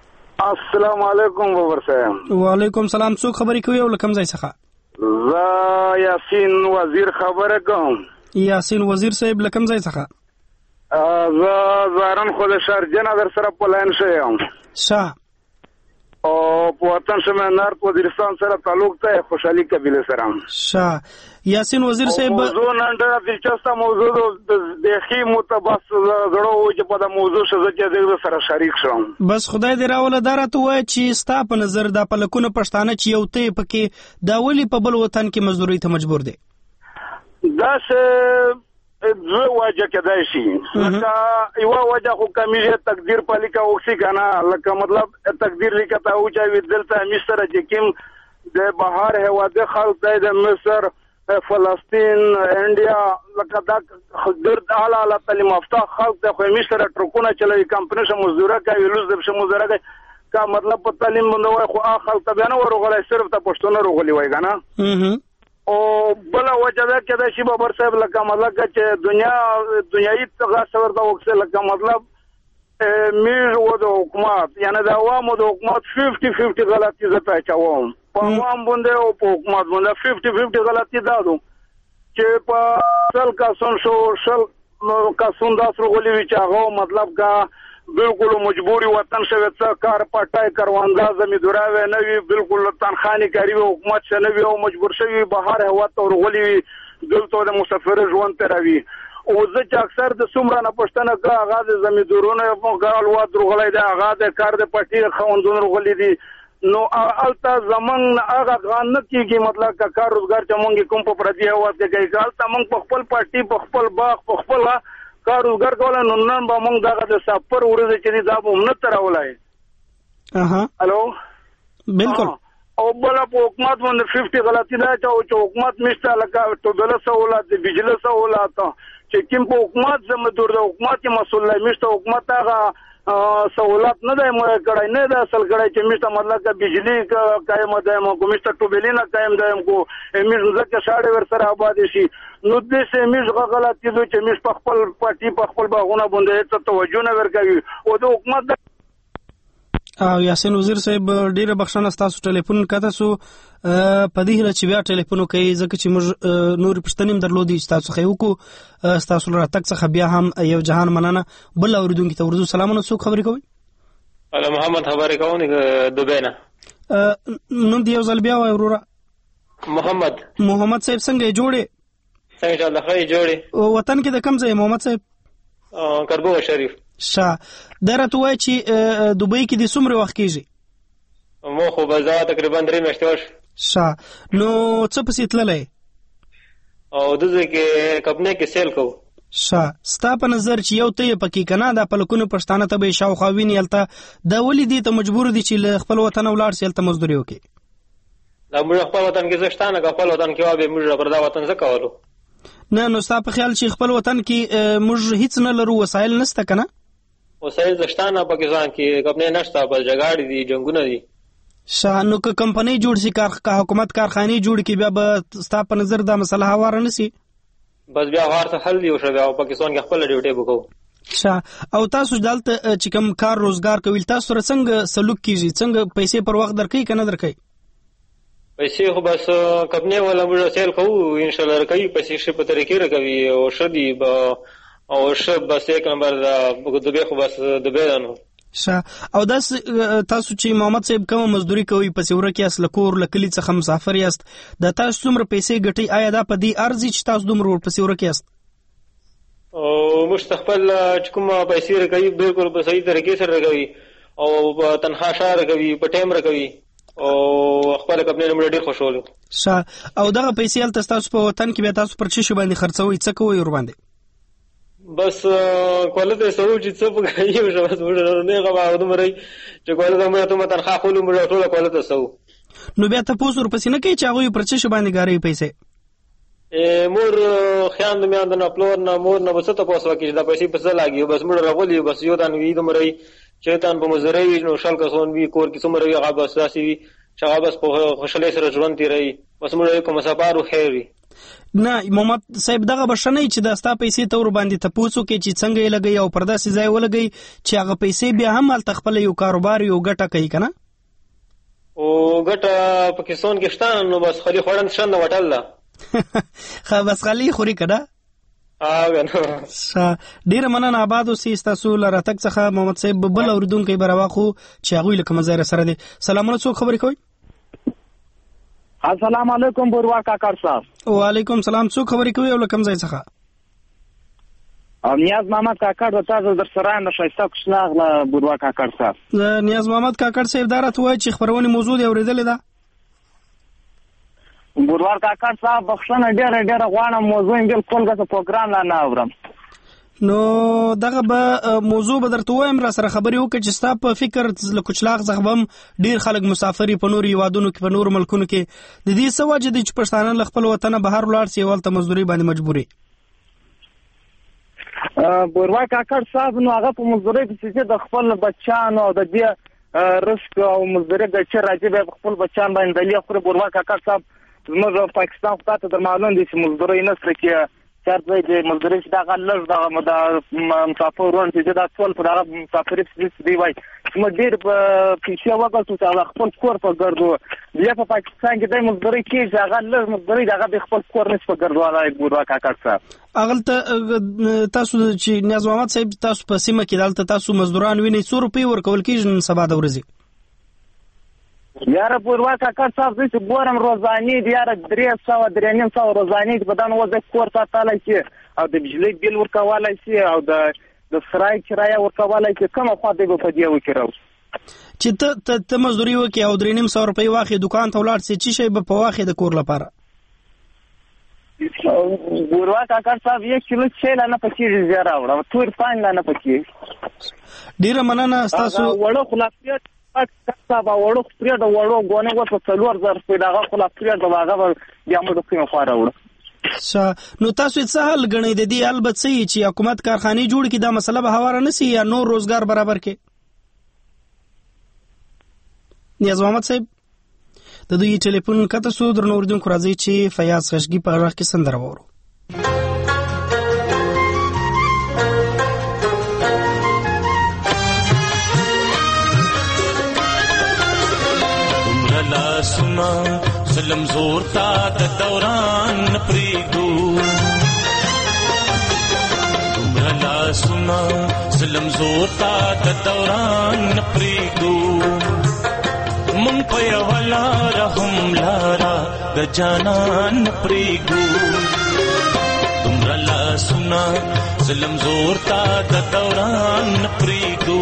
السلام علیکم بابر صاحب. وعلیکم سلام. څو خبرې کوي او لکه مزای څخه؟ زه یاسین وزیر خبره کوم. یاسین وزیر صاحب لکه مزای څخه؟ زه زارن خو د شارجه در سره پلان شوم. شا او په وطن شمنار وزیرستان سره تعلق ته خوشحالي قبیله سره. شا یاسین وزیر صاحب موضوع نن ډېره دلچسپه موضوع د خې متبس زړه و چې په دا موضوع شزه کې د سره شریک شوم. بس خدای دې راوله دارته وای چې ستا په نظر د پلکونه پښتانه چې یو ته پکې دا ولی په بل وطن کې مزدوري ته مجبور دي؟ دا څه زه واجه کېدای شي لکه یو وجه خو کمیږي تقدیر پالیکا اوسي کنه لکه مطلب تقدیر لیکته او چې دلته مصر چې کوم د بهر هواده خلک د مصر فلسطین انډیا لکه دا درد اعلی اعلی تعلیم یافته خلک د خو مصر ټرکونه چلوي کمپنی شه مزدوره کوي لوز د شه مزدوره کوي کا مطلب په تعلیم باندې خو اخر ته بیان ورغلی صرف ته پښتون ورغلی وای کنه. او بل وجه ده کې د شی بابر صاحب لکه مطلب چې دنیا دنیاي تغاثر دا وکړه لکه مطلب میز و د حکومت یعنی د عوامو د حکومت ففټي ففټي غلطي زه پیچوم په عوام باندې او په حکومت باندې ففټي ففټي غلطي دادو چې په سل کسون شو شل کسون داس رغلی وی چې هغه مطلب کا بالکل مجبوری وطن شوی څه کار پټای کارواندا زمیندوراوي نه وی بالکل تنخانی کوي حکومت څنګه وی او مجبور شوی بهر هوا ته رغلی دلته د مسافر ژوند تروي او زه چې اکثر د څومره نه پښتنه کا هغه د زمیندورونو په ګال وا درغلې ده هغه د کار د پټي خوندونو رغلي دي نو الته زمون هغه غان نه کیږي مطلب کا کار روزګار چې مونږ کوم په پردي هوا کې کوي الته مونږ په خپل پټي په خپل باغ په خپل کار روزګار کول نو نن به مونږ دغه د سفر ورته چې دا به نه تراولای اها الو بالکل او بل په حکومت باندې ففټي غلطي ده چې حکومت مشته لکه ټوبله سہولت بجلی سہولت چې کوم په حکومت زموږ د حکومت مسؤل مشته حکومت هغه سہولت نه دی مې کړای نه ده اصل کړای چې مشته مطلب کا بجلی قائم ده مو مشته ټوبلی نه قائم ده مو امیز زکه شاړې ور سره آباد شي نو دې سه امیز غلطي ده چې مش په خپل پټي په خپل باغونه باندې ته توجه نه ورکوي او د حکومت او یاسین وزیر صاحب ډیره بخښنه ستاسو ټلیفون کته سو په دې هله چې بیا ټلیفون کوي ځکه چې موږ نور پښتنیم درلودي تاسو خو کو تاسو را تک څخه بیا هم یو جهان مننه بل اوریدونکو ته ورزو سلامونه څوک خبرې کوي اله محمد خبرې کوي دوبه نه نو دی یو ځل بیا وای وروره محمد محمد صاحب څنګه جوړې څنګه الله خیر جوړې وطن کې د کم ځای محمد صاحب کربوغ شریف شا درته وای چې دوبۍ کې د څومره وخت کېږي مو خو به زه تقریبا درې میاشتې وش شا نو څه پسې تللی او دغه کې کپنه کې سیل کو شا ستا په نظر چې یو ته پکې کنه د پلکونو پښتانه ته به شاوخوا ویني الته د ولې دي ته مجبور دي چې خپل وطن ولاړ سي الته مزدوري وکي دا موږ خپل وطن کې زشتانه خپل وطن کې وابه موږ پر دا وطن څه کولو نه نو ستا په خیال چې خپل وطن کې موږ هیڅ نه لرو وسایل نشته کنه وسایل زشتانه پاکستان کې کپنه نشته بس جګړې دي جنگونه دي شانو که کمپنی جوړ شي کار کا حکومت کارخانه جوړ کی بیا به ستا په نظر دا مسله هوار نه سي بس بیا هوار ته حل دی او شبه او پاکستان کې خپل ډیوټي وکاو شا او تاسو دلته چې کوم کار روزګار کوي تاسو سره څنګه سلوک کیږي څنګه پیسې پر وخت درکې کنه درکې پیسې خو بس کپنه ولا موږ سیل کوو ان شاء الله کوي پیسې شي په طریقې راکوي او شدي او شب بس یک نمبر د دوبه خو بس دوبه نه شا او داس تاسو چې محمد صاحب کوم مزدوري کوي په سیوره کې اصل کور لکلی څخه مسافر یاست د تاسو څومره پیسې ګټي آیا دا په دې ارزي چې تاسو دومره په سیوره کې یاست او مستقبل چې کومه پیسې راکوي بالکل په صحیح طریقې سره راکوي او تنخوا شاره کوي په ټیم راکوي او خپل خپل نمبر ډیر خوشاله شا او دغه پیسې تل تاسو په وطن کې به تاسو پر چی باندې خرڅوي څه کوي ور باندې بس کوالته سوچ چې څه کوي او بس موږ نه غواړو د مری چې کوالته موږ ته تنخوا خولو موږ ټول کوالته سو نو بیا تاسو ور پسې نه کوي چې هغه پر چی باندې ګاري پیسې ا مور خیان د میاند نه پلور نه مور نه وسته پوسو کې دا پیسې په څه لاګي بس موږ راغلي بس یو دان وی د مری چې تان په مزري نو شل کسون وی کور کې څومره هغه بس راسي وی چې بس په خوشاله سره ژوند تیری بس موږ کوم سفارو خیری نه محمد صاحب دغه بشنه چې د ستا پیسې تور باندې تپوسو کې چې څنګه یې لګي او پردا سي ځای ولګي چې هغه پیسې بیا هم ال تخپل یو کاروبار یو ګټه کوي کنه او ګټه پاکستان کې شته نو بس خالي خورن شنه وټل لا خا بس خالي خوري کړه اه نو ډیر مننه آباد اوسې تاسو لره تک څخه محمد صاحب بل اوریدونکو برواخو چې هغه لکه مزایره سره دي سلامونه څوک خبرې کوي السلام علیکم بوروا کاکړ صاحب وعلیکم سلام څوک خبرې کوي او لکم ځای څخه او نیاز محمد کاکړ د تاسو در سره نه شایسته کښلاغ له بوروا کاکړ صاحب نیاز محمد کاکړ صاحب دارت وای چې خبرونه موضوع دی اوریدل دا بوروا کاکړ صاحب بخښنه ډیره ډیره غواړم موضوع یې بالکل غو پروګرام لا نه اورم نو دغه به موضوع به درته وایم را سره خبرې وکړي چې ستا په فکر له کوچلاغ زغبم ډیر خلک مسافری په نور یوادونو کې په نور ملکونو کې د دې سواجه د پښتانه له خپل وطن بهر ولاړ سی ولته مزدوري باندې مجبوري بوروا کاکړ صاحب نو هغه په مزدوري کې چې د خپل بچانو د دې رزق او مزدوري د چې راځي به خپل بچان باندې د خپل بوروا کاکړ صاحب زموږ پاکستان خو ته د معلوم دي چې مزدوري نه سره کې چرته د مزدوري چې دغه لږ دغه د مسافر ورون چې دا ټول په دغه مسافري دی وای چې موږ ډېر پیسې وګټو چې هغه خپل کور په ګرځو بیا په پاکستان کې د مزدوري کېږي هغه لږ مزدوري دغه د خپل کور نس په ګرځولای ګوروا کاکړ صاحب اغلته تاسو چې نیاز محمد صاحب تاسو په سیمه کې دلته تاسو مزدوران ویني څو روپۍ ورکول کېږي نن سبا د ورځې یاره ګوروا کاکړ صاحب زه چې ګورم روزاني دی یاره درې سوه درې نیم سوه روزاني په دغه وضع کور ته تللی شي او د بجلۍ بیل ورکولی شي او د د سرای کرایه ورکولی شي کومه خوا دی به په دې وکړو چې ته ته مزدوري وکړې او درې نیم سوه روپۍ واخلې دوکان ته ولاړ سې څه شی به په واخلې د کور لپاره ګوروا کاکړ صاحب یک کیلو چای لا نه پکېږي زه راوړم تور پاڼ لا نه پکېږي ډېره مننه ستاسو وړو خلاصیت صاحب وړو پرېږده وړو ګونې ورته څلور زره روپۍ دغه خو لا پرېږده هغه به بیا موږ د کومې خوا راوړو نو تاسو څه حل ګڼئ د دې حل به څه وي چې حکومت کارخانې جوړ کړي دا مسله به هواره نه سي یا نور روزګار برابر کړي نیاز محمد صاحب د دوی ټلیفون کته سو درنو اوریدونکو راځي چې فیاض خشګي په غږ کې سندره واورو سنا ظلم زور تا د دوران پریدو تمرا سنا ظلم زور تا د دوران پریدو من پیا ولا رحم لارا د جانان پریدو تمرا سنا ظلم زور تا د دوران پریدو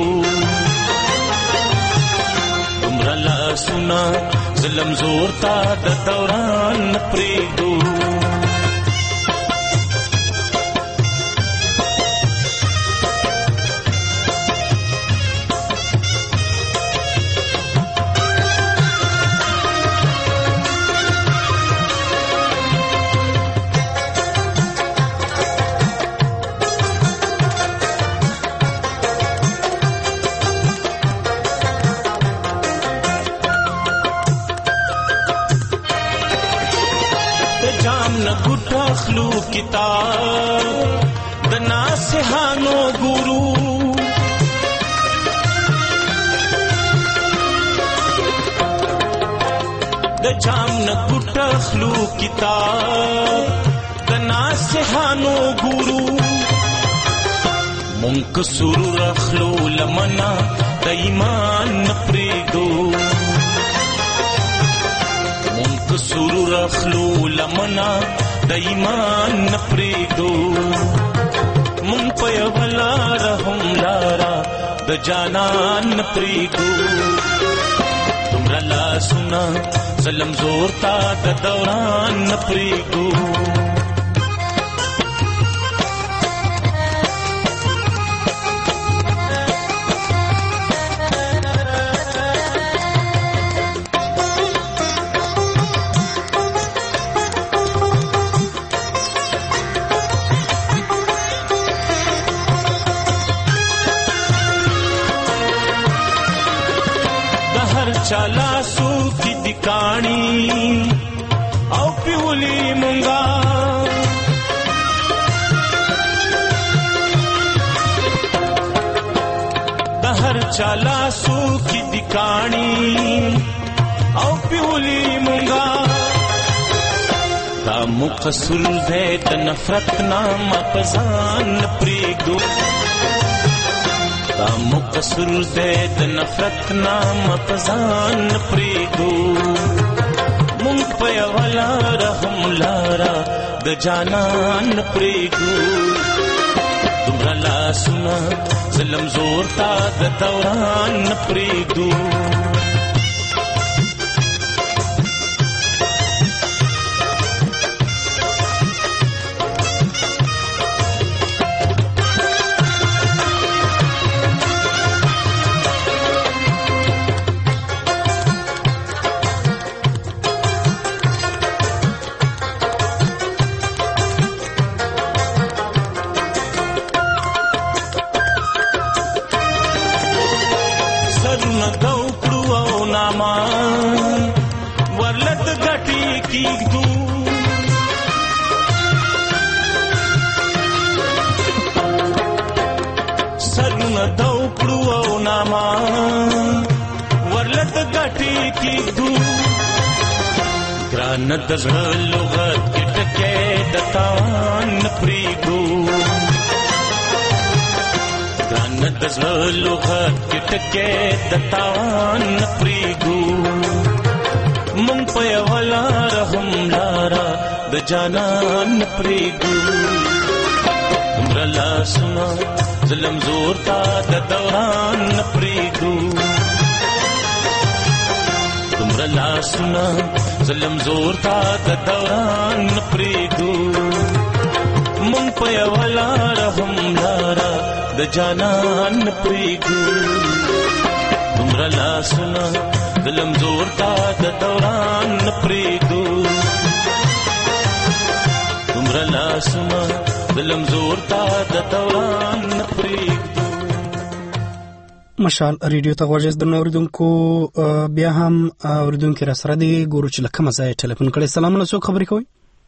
تمرا سنا ظلم زور تا د دوران پریدو اخلو کتاب د ناصحانو ګورو د جام نه ګټ اخلو کتاب د ناصحانو ګورو مونږ سرور اخلو لمنا د ایمان پریدو مونږ سرور اخلو لمنا د ایمان نپریدو مون پیا بلا رحم لارا د جانان نپریدو تمرا لا سنا ظلم زور تا د دوران نپریدو چالا سو کی دکانی او پیولی مونگا دہر چالا سو کی دکانی او پیولی مونگا دا مقصر دے دا نفرت نام پزان پریدو دا مقصر دے د نفرت نام پزان پریدو مونږ پیا ولا رحم لارا د جانان پریدو تمرا لا سنا ظلم زور تا د دوران پریدو سامان ورلت غټي کی دو ګران د زړه لغت کې ټکې د تان پریګو ګران د زړه لغت کې ټکې د تان پریګو مونږ په ولا رحم لارا د جانان پریګو مرلا سنا ظلم زور تا د دوران پریګو مرلا سنا ظلم زور تا د دوران پریګو مونږ په ولا رحم لارا د جانان پریګو مرلا سنا ظلم زور تا د دوران پریګو مرلا سنا ظلم زور تا د دوران پریګو. مشال ریډیو ته غوږ د اوریدونکو بیا هم اوریدونکو را سره دی ګورو چې لکه مزه ټلیفون کړي. سلام علیکم خبرې کوي.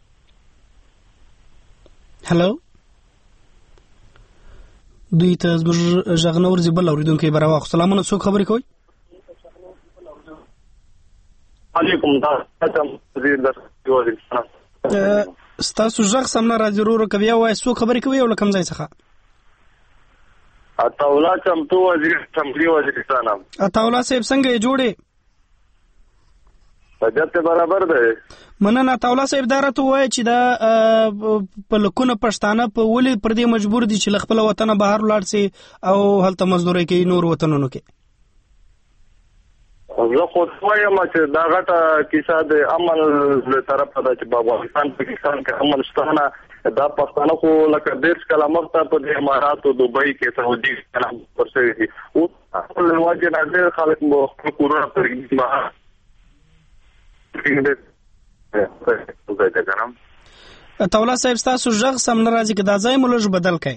هلو دوی ته زموږ غږ نه ورځي بل اوریدونکو یې براوخ. سلام علیکم خبرې کوي. علیکم دا وزیر در وزیرستان ستاسو غږ سم نه راځي ورو کوي او څو خبرې کوي او لکم ځای څخه عطاولا چمتو وزیر اسمبلی وزیرستان. عطاولا صاحب څنګه یې جوړې؟ طبیعت برابر ده. مننه. عطاولا صاحب دا راته وایي چې دا په لکونه پښتانه په ولې پر دې مجبور دي چې خپل وطن بهر ولاړ سي او هلته مزدوري کوي نور وطنونو کې؟ زه خو وایم چې دا غټه کیسه د امن له طرفه ده چې په افغانستان پاکستان کې امن شته نه. دا پښتانه خو لکه دیرش کاله مخته په دې اماراتو دوبۍ کې سعودي کلام ورسوي دي او خپل واجب نه ډېر خلک مو خپل کورونه پرېږدي ما عطاولا صاحب ستاسو غږ سم نه راځي که دا ځای مو لږ بدل کړئ.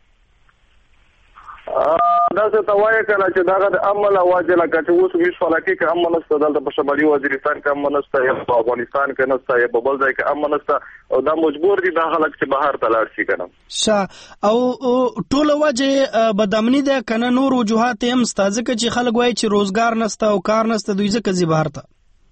دا څه ته وایي کنه چې دا د امن اواز لکه چې اوس ویش فلکې کې امن نشته دلته په شمالي وزیرستان کې امن نشته یا په افغانستان کې نشته یا په بل ځای کې امن نشته او دا مجبور دي دا خلک چې بهر ته لاړ شي کنه. ښه او ټول وجه بدامني ده کنه نور وجوهات هم ستا ځکه چې خلک وایي چې روزګار نشته او کار نشته دوی ځکه ځي بهر ته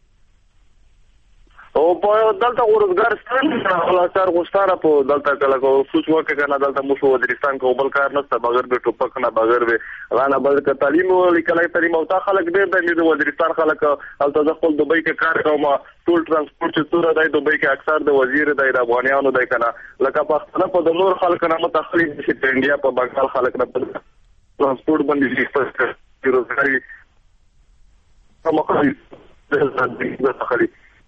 او په دلته روزګار ستن خلاصار غوښتاره په دلته کله کو سوچ وکړه کنه دلته مو وزیرستان کې بل کار نشته بغیر به ټوپک نه بغیر به غانا بل ک تعلیم ولیکلای تعلیم او تا خلک ډېر د وزیرستان خلک الته خپل دوبۍ کې کار کوم ټول ترانسپورت چې تور دای دوبۍ کې اکثر د وزیر دای د افغانانو دای کنه لکه پښتنه په د نور خلک نه متخلي شي په انډیا په بنگال خلک نه ترانسپورت باندې شي په روزګاری کومه کوي د تخلي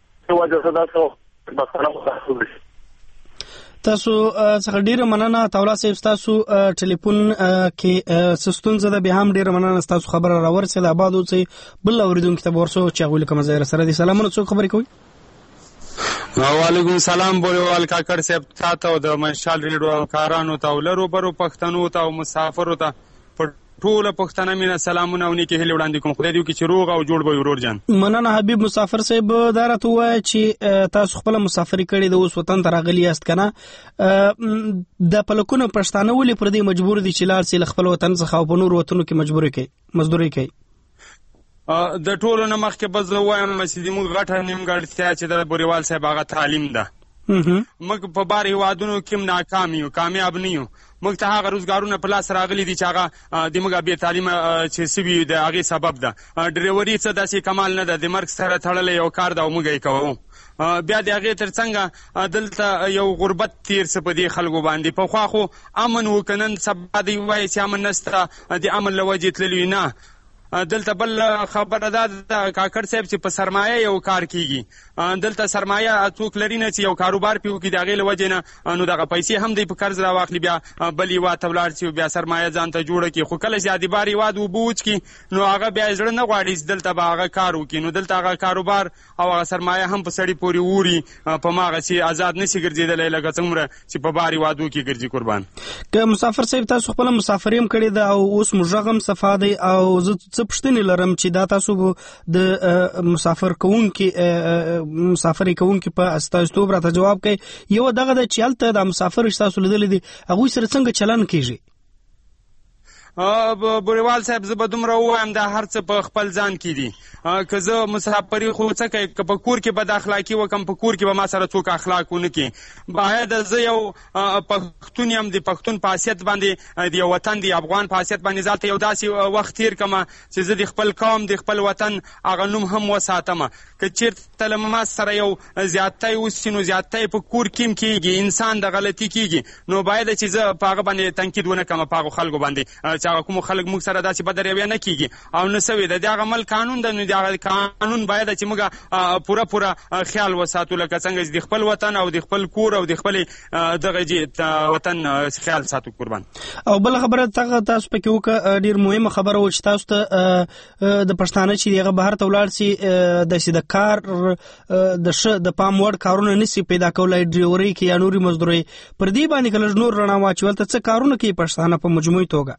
تاسو څخه ډیره مننه. عطاولا صاحب تاسو ټلیفون کې سستون زده به هم ډیره مننه. تاسو خبر راورسید آباد اوسئ. بل اوریدونکو ته ورسو چې غوښتل کوم ځای سره دي. سلامونه څوک خبرې کوي؟ وعلیکم السلام بولیوال کاکړ صاحب تاسو د مشال ریډیو کارانو ته ولرو برو پښتنو ته او مسافرو ته ټول پښتنه مینه سلامونه او نیکی هیله وړاندې کوم. خدای دې وکړي چې روغ او جوړ به ورور جان. مننه حبیب مسافر صاحب دا راته وایي چې تاسو خپل مسافري کړې د اوس وطن ته راغلي یاست کنه د پلکونو پښتانه ولې پر دې مجبور دي چې لاړ سي خپل وطن څخه او په نور وطنو کې مجبوري کوي مزدوري کوي؟ د ټولو نه مخکې به زه وایم چې موږ غټه نیمګړتیا چې د بوریوال صاحب هغه تعلیم ده. موږ په بار هیوادونو کې ناکام یو کامیاب نه یو. موږ ته هغه روزګارونه په لاس راغلي دي چې هغه د موږ بې تعلیمه چې سوي د هغې سبب ده. ډریوري څه داسې کمال نه ده د مرګ سره تړلی یو کار ده او موږ یې کوو. بیا د هغې تر څنګه دلته یو غربت تیر څه په دې خلکو باندې پخوا خو امن و که نن سبا دی وایي چې امن نشته د امن له وجې تللي نه. دلته بل خبره ده کاکړ صاحب چې په سرمایه یو کار کیږي دلته سرمایه څوک لري نه چې یو کاروبار پې وکړي د هغې له وجې نه نو دغه پیسې هم دی په قرض راواخلي بیا بل هېواد ته ولاړ شي بیا سرمایه ځان ته جوړه کړي. خو کله چې د بار هېواد اوبه وڅکي نو هغه بیا یې زړه نه غواړي چې دلته به هغه کار وکړي. نو دلته هغه کاروبار او هغه سرمایه هم په سړي پورې اوري په هماغسې آزاد نشي ګرځېدلی لکه څومره چې په بار هېوادو کې ګرځي. قربان که مسافر صاحب تاسو خپله مسافري هم کړې ده او اوس مو غږ هم صفا دی او زه څه پوښتنې لرم چې دا تاسو د مسافر کوونکي مسافري کوونکي په استازیتوب راته جواب کوي. یو دغه د چې هلته د مسافر تاسو لیدلی دي هغوی سره څنګه چلن کیږي؟ بوریوال صاحب زه به دومره ووایم دا هر څه په خپل ځان کې دي. که زه مسافري خو څه کوي که په کور کې بد اخلاقي وکړم په کور کې به ما سره څوک اخلاق ونه کړي. باید زه یو پښتون یم د پښتون په حیثیت باندې د یو وطن د افغان په حیثیت باندې ځان ته یو داسې وخت تېر کړم چې زه د خپل قوم د خپل وطن هغه نوم هم وساتم. که چېرته له ما سره یو زیاتی وسي نو زیاتی په کور کې هم کېږي، انسان د غلطي کېږي، نو باید چې زه په هغه باندې تنقید ونه کړم په هغو خلکو باندې چې هغه کومو خلک موږ سره داسې بد رویه نه کېږي او نه سوې ده. د هغه عمل قانون ده، نو د هغه قانون باید چې موږ پوره پوره خیال وساتو لکه څنګه چې د خپل وطن او د خپل کور او د خپل دغه وطن خیال ساتو. قربان. او بل خبره تاسو تاسو پکې وکړه ډیر مهمه خبره و چې تاسو ته د پښتانه چې هغه بهر ته ولاړ سي د د کار د ش د پام وړ کارونه نسی پیدا کولای ډریوري کې یا نوري مزدوري پر دې باندې کله نور رڼا واچول ته څه کارونه کوي پښتانه په مجموعي توګه؟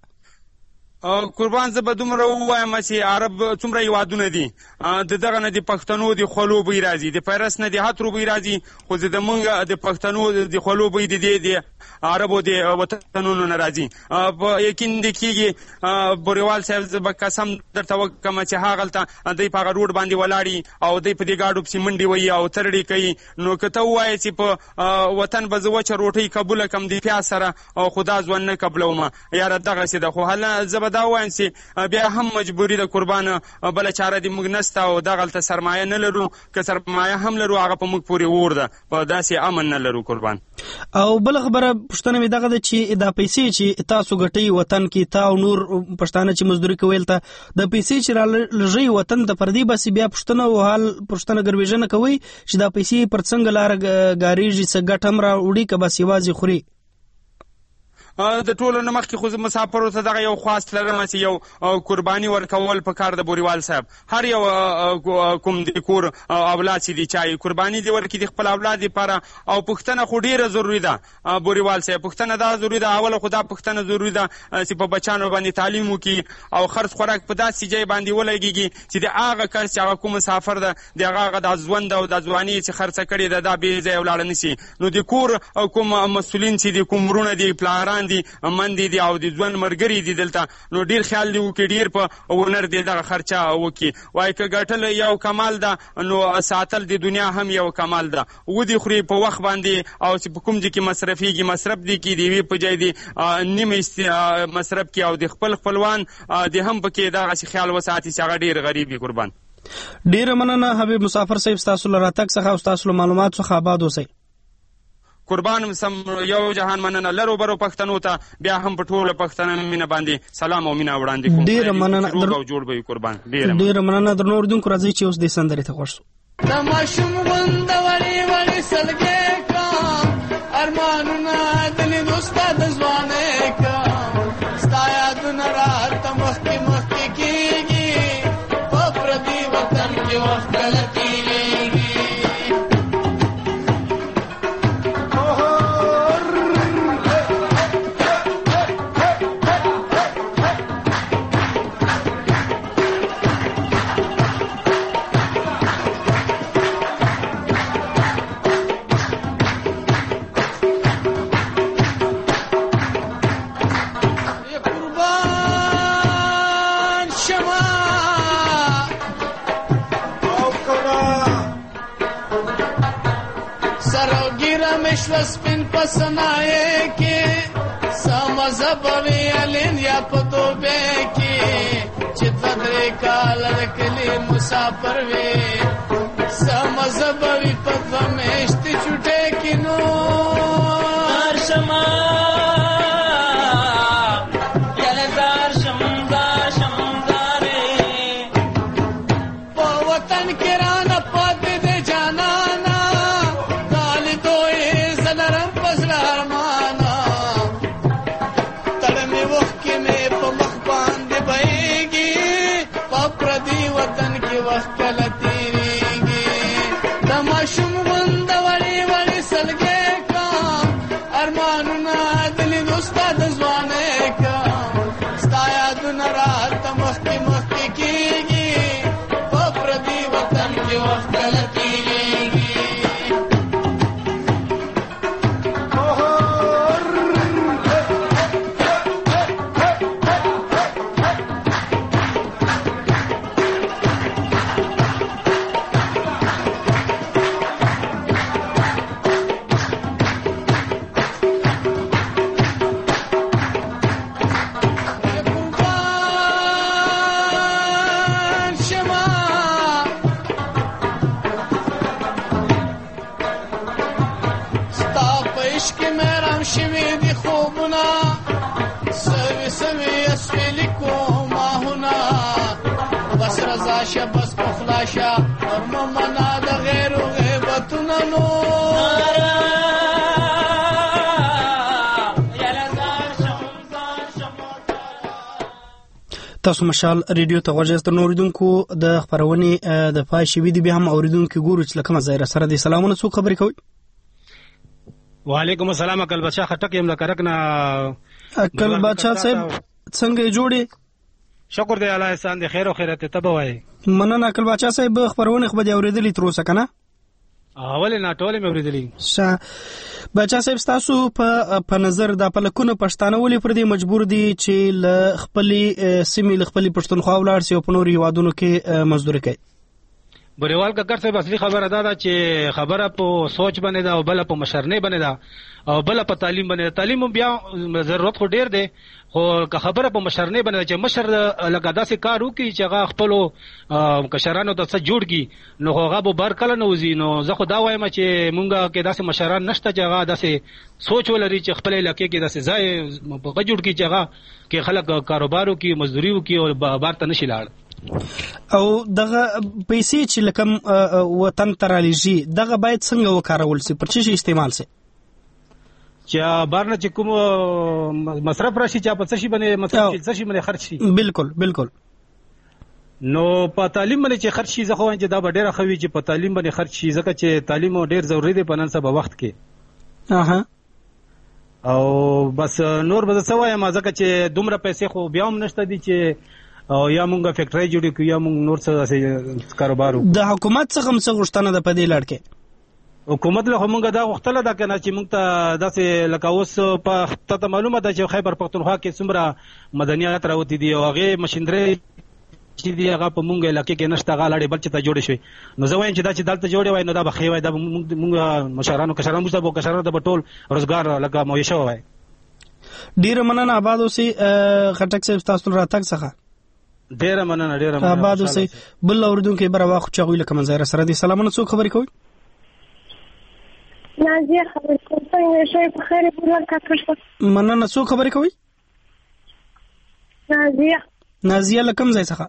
قربان زه به دومره ووایم چې عرب څومره هیوادونه دي د دغه نه د پښتنو د خولو بوی راځي، د پیرس نه د هترو بوی راځي، خو د موږ د پښتنو د خولو بوی د دې د عربو د وطنونو نه راځي. په یقین د کېږي بوریوال صاحب زه به قسم درته وکړم چې هغلته دوی په هغه روډ باندې ولاړي او دوی په دې ګاډو پسې منډې وهي او ترړې کوي. نو که ته ووایې چې په وطن به زه وچه روټۍ قبوله کړم د پیاز سره او خو دا ژوند نه قبلومه یاره دغسې ده. خو هله زه به دا وایم چې بیا هم مجبوري ده قربانه، بله چاره دې موږ نسته او دغلته سرمایه نه لرو، که سرمایه هم لرو هغه په موږ پورې اور ده، په داسې امن نه لرو قربان. او بله خبره پوښتنه مې دغه ده چې دا پیسې چې تاسو ګټئ وطن کې تا او نور پښتانه چې مزدوري کوي ته د پیسې چې رالږئ وطن ته پر دې بسې بیا پوښتنه او حال پوښتنه ګروېژنه کوئ چې دا پیسې پر څنګه لاره ګارېږي، څه ګټه هم راوړي که بس یوازې خوري؟ د ټولو نه مخکې خو زه مسافرو ته دغه یو خواست لرم چې یو قرباني ورکول په کار د بوریوال صاحب. هر یو کوم د کور اولاد چې دي چای قرباني دې ورکړي د خپل اولاد لپاره. او پوښتنه خو ډېره ضروري ده بوریوال صاحب، پوښتنه دا ضروري ده، اوله خو دا پوښتنه ضروري ده چې په بچانو باندې تعلیم وکړي او خرڅ خوراک په داسې ځای باندې ولګېږي چې د هغه کس چې هغه کوم مسافر ده د هغه د ژوند او د ځواني چې خرڅه کړې ده دا بې ځایه ولاړه نه شي. نو د کور کوم مسؤلین چې د کوم وروڼه دي پلاران دي مندي دي او د ژوند مرګري دي دلته، نو ډیر خیال دی وکړي ډیر په ونر دی دغه خرچه وکړي. وایي که ګټل یو کمال ده نو ساتل د دنیا هم یو کمال ده. ودې خوري په وخت باندې او چې په کوم ځای کې مصرفېږي مصرف دي کې د یوې په ځای دي نیمه مصرف کې او د خپل خپلوان د هم پکې دغسې خیال وساتي چې هغه ډېر غریب وي. قربان. ډېره مننه حبیب مسافر صاحب ستاسو له راتګ څخه او ستاسو له معلوماتو څخه آباد اوسئ. قربان سم یو جهان مننه لرو برو پښتنو ته بیا هم په ټوله پښتنو مینه باندې سلام او مینه وړاندې کوم. ډېره مننه او جوړ به قربان. ډېره مننه درنو اردوونکو راځئ چې اوس دې سندرې ته خوښ شو. د ماشوم غوند وړي وړي سلګې کوم ارمانونه دلې دوستا د ځوانې کوم ستا یادونه راته مخکې مخکې کېږي په پردي وطن کې وخت کله تېرېږي. سپین پسنائے کے سمزبری علین یا پتوبے کی چتدرے کا لڑکلی مسافر وے سمزبری پتومیشت چھوٹے کی نو شما یلدار شمدار شمدارے پا وطن کرانا پاتے دے جانا وطن کی وخت کله تیریږي. د ماشوم غوند وړي وړي سلګې کوم ارمانونه دلې دوستا د ځوانې کوم ستا یادونه راته مخکې مخکې کېږي په پردي وطن کې وخت کله تیریږي. شوي دي خوبنا سوي سوي اسفلي کوما هنا بس رضا شه بس خلاصه ورمه منا د غیر غیبتنا نو تاسو مشال ریډیو ته غوږ ستر نوریدونکو د خبرونې د پای شوي دي بیا هم اوریدونکو ګورو چې لکه مزایره سره دي سلامونه څوک خبرې کوي وعلیکم السلام اکل بچا خټک یم لکرکنا اکل بچا صاحب څنګه جوړي شکر دی الله احسان دی خیر او خیرت ته بوای مننه اکل بچا صاحب خبرونه خو به اوریدلې تر اوسه کنه اول نه ټول مې اوریدلې ش بچا صاحب تاسو په په نظر د پلکونه پښتانه ولې پر دې مجبور دي چې ل خپلې سیمې ل خپلې پښتونخوا ولاړ سي او په نورو هیوادونو کې مزدوري کوي بریوال ککر صاحب اصلي خبره ده چې خبره په سوچ باندې ده او بل په مشرنه باندې ده او بل په تعلیم باندې ده تعلیم بیا ضرورت خو ډیر دی خو که خبره په مشرنه باندې چې مشر لګا داسې کار وکړي چې هغه خپل کشرانو ته څه جوړ کی نو هغه به بار کله نه وزي نو زه خو دا وایم چې مونږه کې داسې مشران نشته چې هغه داسې سوچ ولري چې خپل علاقې کې داسې ځای په جوړ کی چې هغه کې خلک کاروبارو کې مزدوري وکړي او بار ته نشي لاړ او دغه پیسې چې لکم وطن ترالیږي دغه باید څنګه وکارول سي پر څه استعمال سي چې بارنه چې کوم مصرف راشي چې په څه شي باندې مصرف شي څه شي باندې خرج شي بالکل بالکل نو په تعلیم باندې چې خرج شي زه خو چې دا ډیره خوي چې په تعلیم باندې خرج شي ځکه چې تعلیم ډیر ضروری دی په نن سبا وخت کې اها او بس نور به څه وایم ځکه چې دومره پیسې خو بیا هم نشته دي چې او یا مونږه فیکټری جوړی کوي یا مونږ نور څه کاروبار د حکومت څخه څه غوښتنه ده په دې لړ کې حکومت له مونږه دا غوښتنه ده کنه چې مونږ ته داسې لکه اوس په ته معلومه ده چې خیبر پختونخوا کې څومره مدنیات راوتی دي او هغه مشندري چې دی هغه په مونږه علاقې کې نشته غاړې بل چې ته جوړې شوی نو زه وایم چې دا چې دلته جوړې وای نو دا بخې وای دا مونږ مشرانو کشرانو مشته بو کشرانو د ټول روزګار لکه مویشه وای ډیر مننه آباد اوسې خټک صاحب تاسو راتګ څخه ډیر مننه ډیر مننه آباد اوسې بل اوردونکو بر واخ چغوي لکه منظر سره دي سلامونه څوک خبرې کوي نازیه خبرې کوم څنګه شي په خیر بولر کاکړ مننه څوک خبرې کوي نازیه نازیه لکم ځای څخه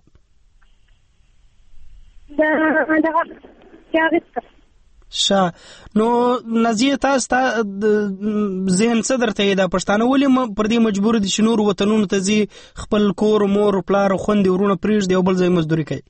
دا دا چاغسته شا نو نازیه تاسو ته ذهن څه درته دا پښتانه ولې پر دې مجبور دي چې نور وطنونو ته ځي خپل کور مور پلار خوندې ورونه پریږدي او بل ځای مزدوري کوي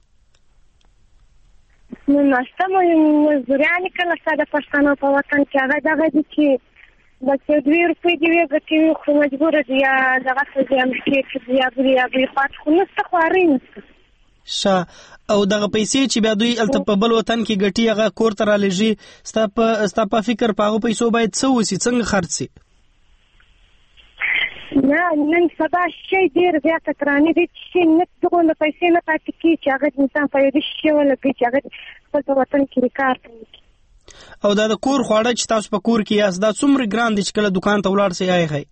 نو ناشته مو مزدوريان کله ساده پښتانه په وطن کې هغه دغه دي چې بچې دوی روپۍ دی وګټي خو مجبور دي یا دغه څه دي چې یا بیا بیا بیا پات خو نست خواري نست شا او دغه پیسې چې بیا دوی الته په بل وطن کې ګټي هغه کور ته رالېږي ستا په ستا په فکر په هغو پیسو باید څه وسي څنګه خرڅ سي نه نن سبا شي ډېر زیاته ګرانې دي چې نه دغونه پیسې نه پاتې کېږي چې هغه انسان په یوه شي ولګوي چې هغه خپل په وطن کې کار کوي او دا د کور خواړه چې تاسو په کور کې یاست دا څومره ګران دي چې کله دکان ته ولاړ سئ ایښی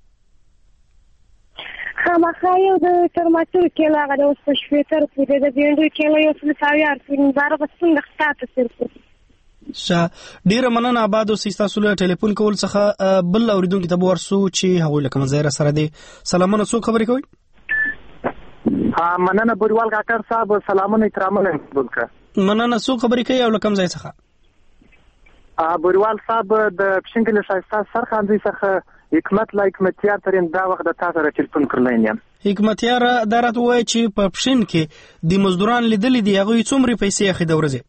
خامخا یو د ټرماټر کیله هغه د اوس په شپېته روپۍ دی د بینډو کیله یو سل څاوي روپۍ باره به څنګه ښکته صرف ښه ډېره مننه آباد اوسئ ستاسو له ټلیفون کول څخه بل اورېدونکي ته به ورسو چې هغوی له کومه ځایه سره دي سلامونه څوک خبرې کوئ ها مننه بوریوال کاکړ صاحب سلامونه احترامونه وکړه مننه څوک خبرې کوي او له کوم ځای څخه بوریوال صاحب د پښین کلي ښایسته سرخاندوی څخه حکمت لا حکمتیار ترین دا وخت د تاسو سره ټلیفون کړلی یم حکمتیار دا راته ووایه چې په پښین کې د مزدوران لیدلي دي هغوی څومرې پیسې اخلي د ورځې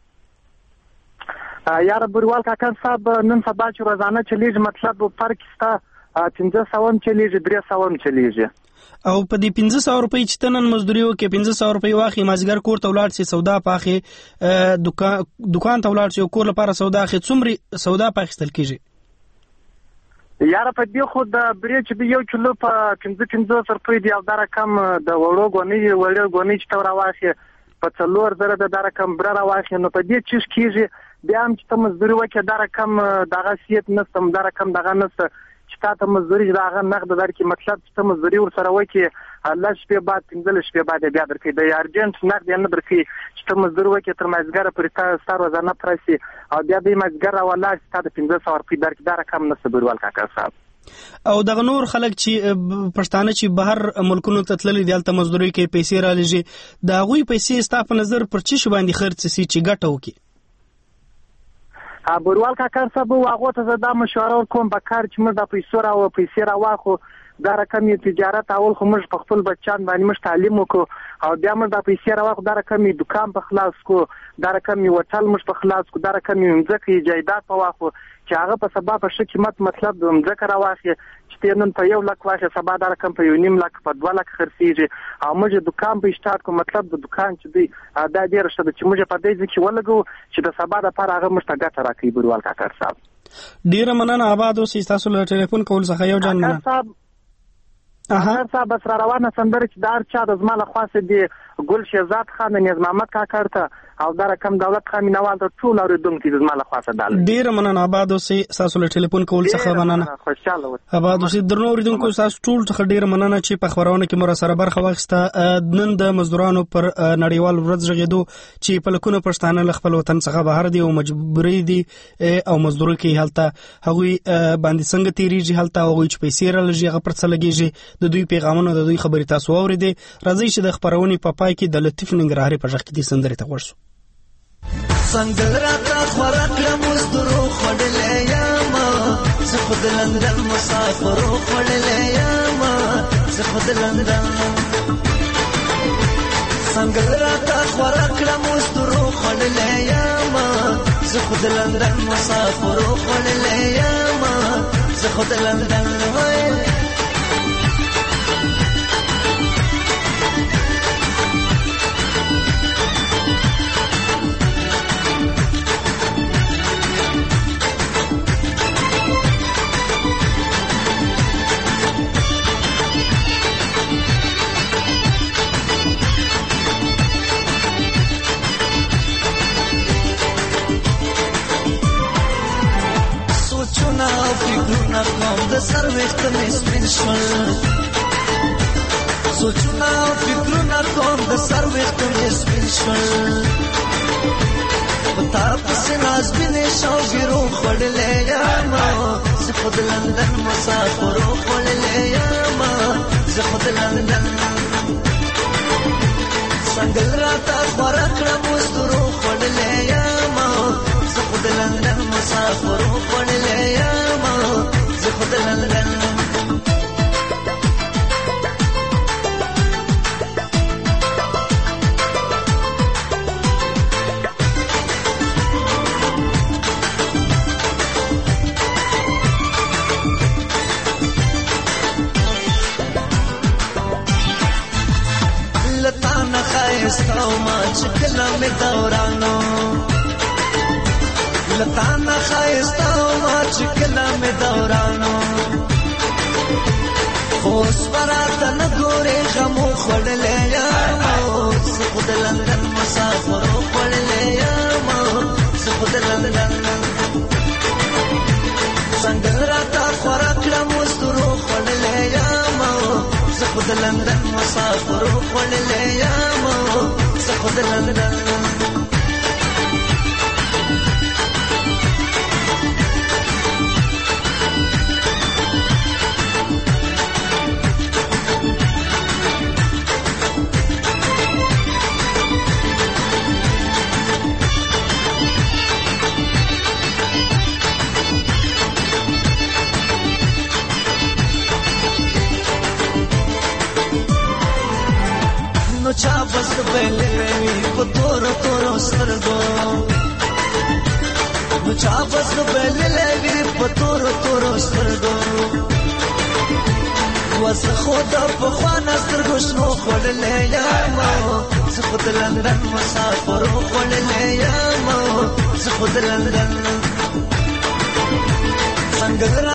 یاره بوریوال کاکړ صاحب نن سبا چې روزانه چلیږي مطلب فرق شته پنځه سوه هم چلیږي درې سوه هم چلیږي او په دې پنځه سوه روپۍ چې ته نن مزدوري وکړې پنځه سوه روپۍ واخلې مازدیګر کور ته ولاړ سې سودا پاخې دوکان ته ولاړ سې او کور لپاره سودا اخلې څومرې سودا پاخیستل کېږي یاره په دې خو د برې چې یو کیلو په پنځه پنځوس روپۍ دی او دا رقم د وړو ګونۍ وړې ګونۍ چې ته راواخلې په څلور زره د دا رقم بره راواخلې نو په دې څه کېږي بیا هم چې ته مزدوري وکړې دا رقم دغه سیت نشته دا رقم دغه نشته چې تا ته مزدوري د هغه نقد درکړي، مطلب چې ته مزدوري ورسره وکړې لس شپې بعد پنځلس شپې بعد بیا درکړي، د ارجنټ نقد یې نه درکړي چې ته مزدوري وکړې تر مازدیګره پورې ستا روزانه پوره شي او بیا به یې مازدیګر راولاړ شي تا د پنځه سوه روپۍ درکړي. دا رقم نشته بریوال کاکا صاحب. او دغه نور خلک چې پښتانه چې بهر ملکونو ته تللي دي هلته مزدوري کوي پیسې رالېږي، د هغوی پیسې ستا په نظر پر څه شي باندې خرڅ شي چې ګټه وکړي؟ بریوال کاکا صاحب هغو ته زه دا مشوره ورکوم په کار چې موږ دا پیسو را پیسې راواخو، دا رقم یې تجارت اول خو موږ په خپل بچیان باندې موږ تعلیم وکړو او بیا موږ دا پیسې راواخو، دا رقم یې دوکان په خلاص کو، دا رقم یې هوټل موږ په خلاص کو، دا رقم یې مځکه یې جایداد په واخو چې هغه په سبا په ښه قیمت مطلب د مځکه راواخلي چې ته نن په یو لک واخلي سبا دا رقم په یو نیم لک په دوه لک خرڅېږي او موږ دوکان په اسټارټ کو، مطلب د دوکان چې دی دا ډېره ښه ده چې موږ په دې ځای کې ولګو چې د سبا دپاره هغه موږ ته ګټه راکوي. بریوال کاکا صاحب ډېره مننه، آباد اوسئ. ستاسو له ټلیفون کول څخه یو جان مننه. احمد صاحب بس را روانه سندره چې د هر چا د زما له خوا څخه دی ګل شهزاد خان د نیاز محمد کاکا ته او دا رقم دولت خان مینوال ته ټول اورېدونکي د زما له خوا څخه ډالۍ. ډېره مننه، آباد اوسئ. ستاسو له ټلیفون کول څخه مننه. خوشحاله اوسئ. آباد اوسئ. درنو اورېدونکو ستاسو ټول څخه ډېره مننه چې په خپرونه کې مو راسره برخه واخیسته. نن د مزدورانو پر نړیوال ورځ غږېدو چې په لکونو پښتانه له خپل وطن څخه بهر دي او مجبوري دي او مزدوري کوي، هلته هغوی باندې څنګه تېرېږي، هلته هغوی چې پیسې رالېږي هغه پر څه لګېږي، د دوی پیغامونه د دوی خبرې تاسو واورېدې. راځئ چې د خپرونې په پای کې د لطیف ننګرهاري په غږ کې دې سندرې ته غوږ شو. څنګه راته خوراک کړه مزدورو خوړلې یمه، زه خو د لندن مسافرو خوړلې یمه، زه خو د لندن. څنګه راته خوراک کړه مزدورو خوړلې یمه، زه خو د لندن مسافرو خوړلې یمه، زه خو د لندن. فکرونه کوم د سر وخت مې سپین شول، سوچونه فکرونه کوم د سر وخت مې سپین شول، پتا پسې نازبینې شوګیرو خوړلې یمه، زه خو د لندن مسافرو خوړلې یمه، زه خو د لندن. څنګه راته خوره کړه مزدورو خوړلې یمه، زه خو د لندن مسافرو خوړلې یمه، زه خو د لندن. لتانه ښایسته ومه چې کله مې دورانو، لتانه ښایسته ومه چې کله مې دورانو، خو اوس به راته نه ګورې غمو خوړلې یمه، زه خو د لندن مسافرو خوړلې یمه، زه خو د لندن. څنګه راته خوره کړه مزدورو خوړلې یمه، زه خو د لندن مسافرو خوړلې یمه، زه خو د لندن. چا بس بلې وی په تور تور سترګو، نو چا بس بلې وی په تور تور سترګو، وس خدا په خوانه سترګو شنو خوړلې یمه، زه خو د لندن مسافرو خوړلې یمه، زه خو د لندن. څنګه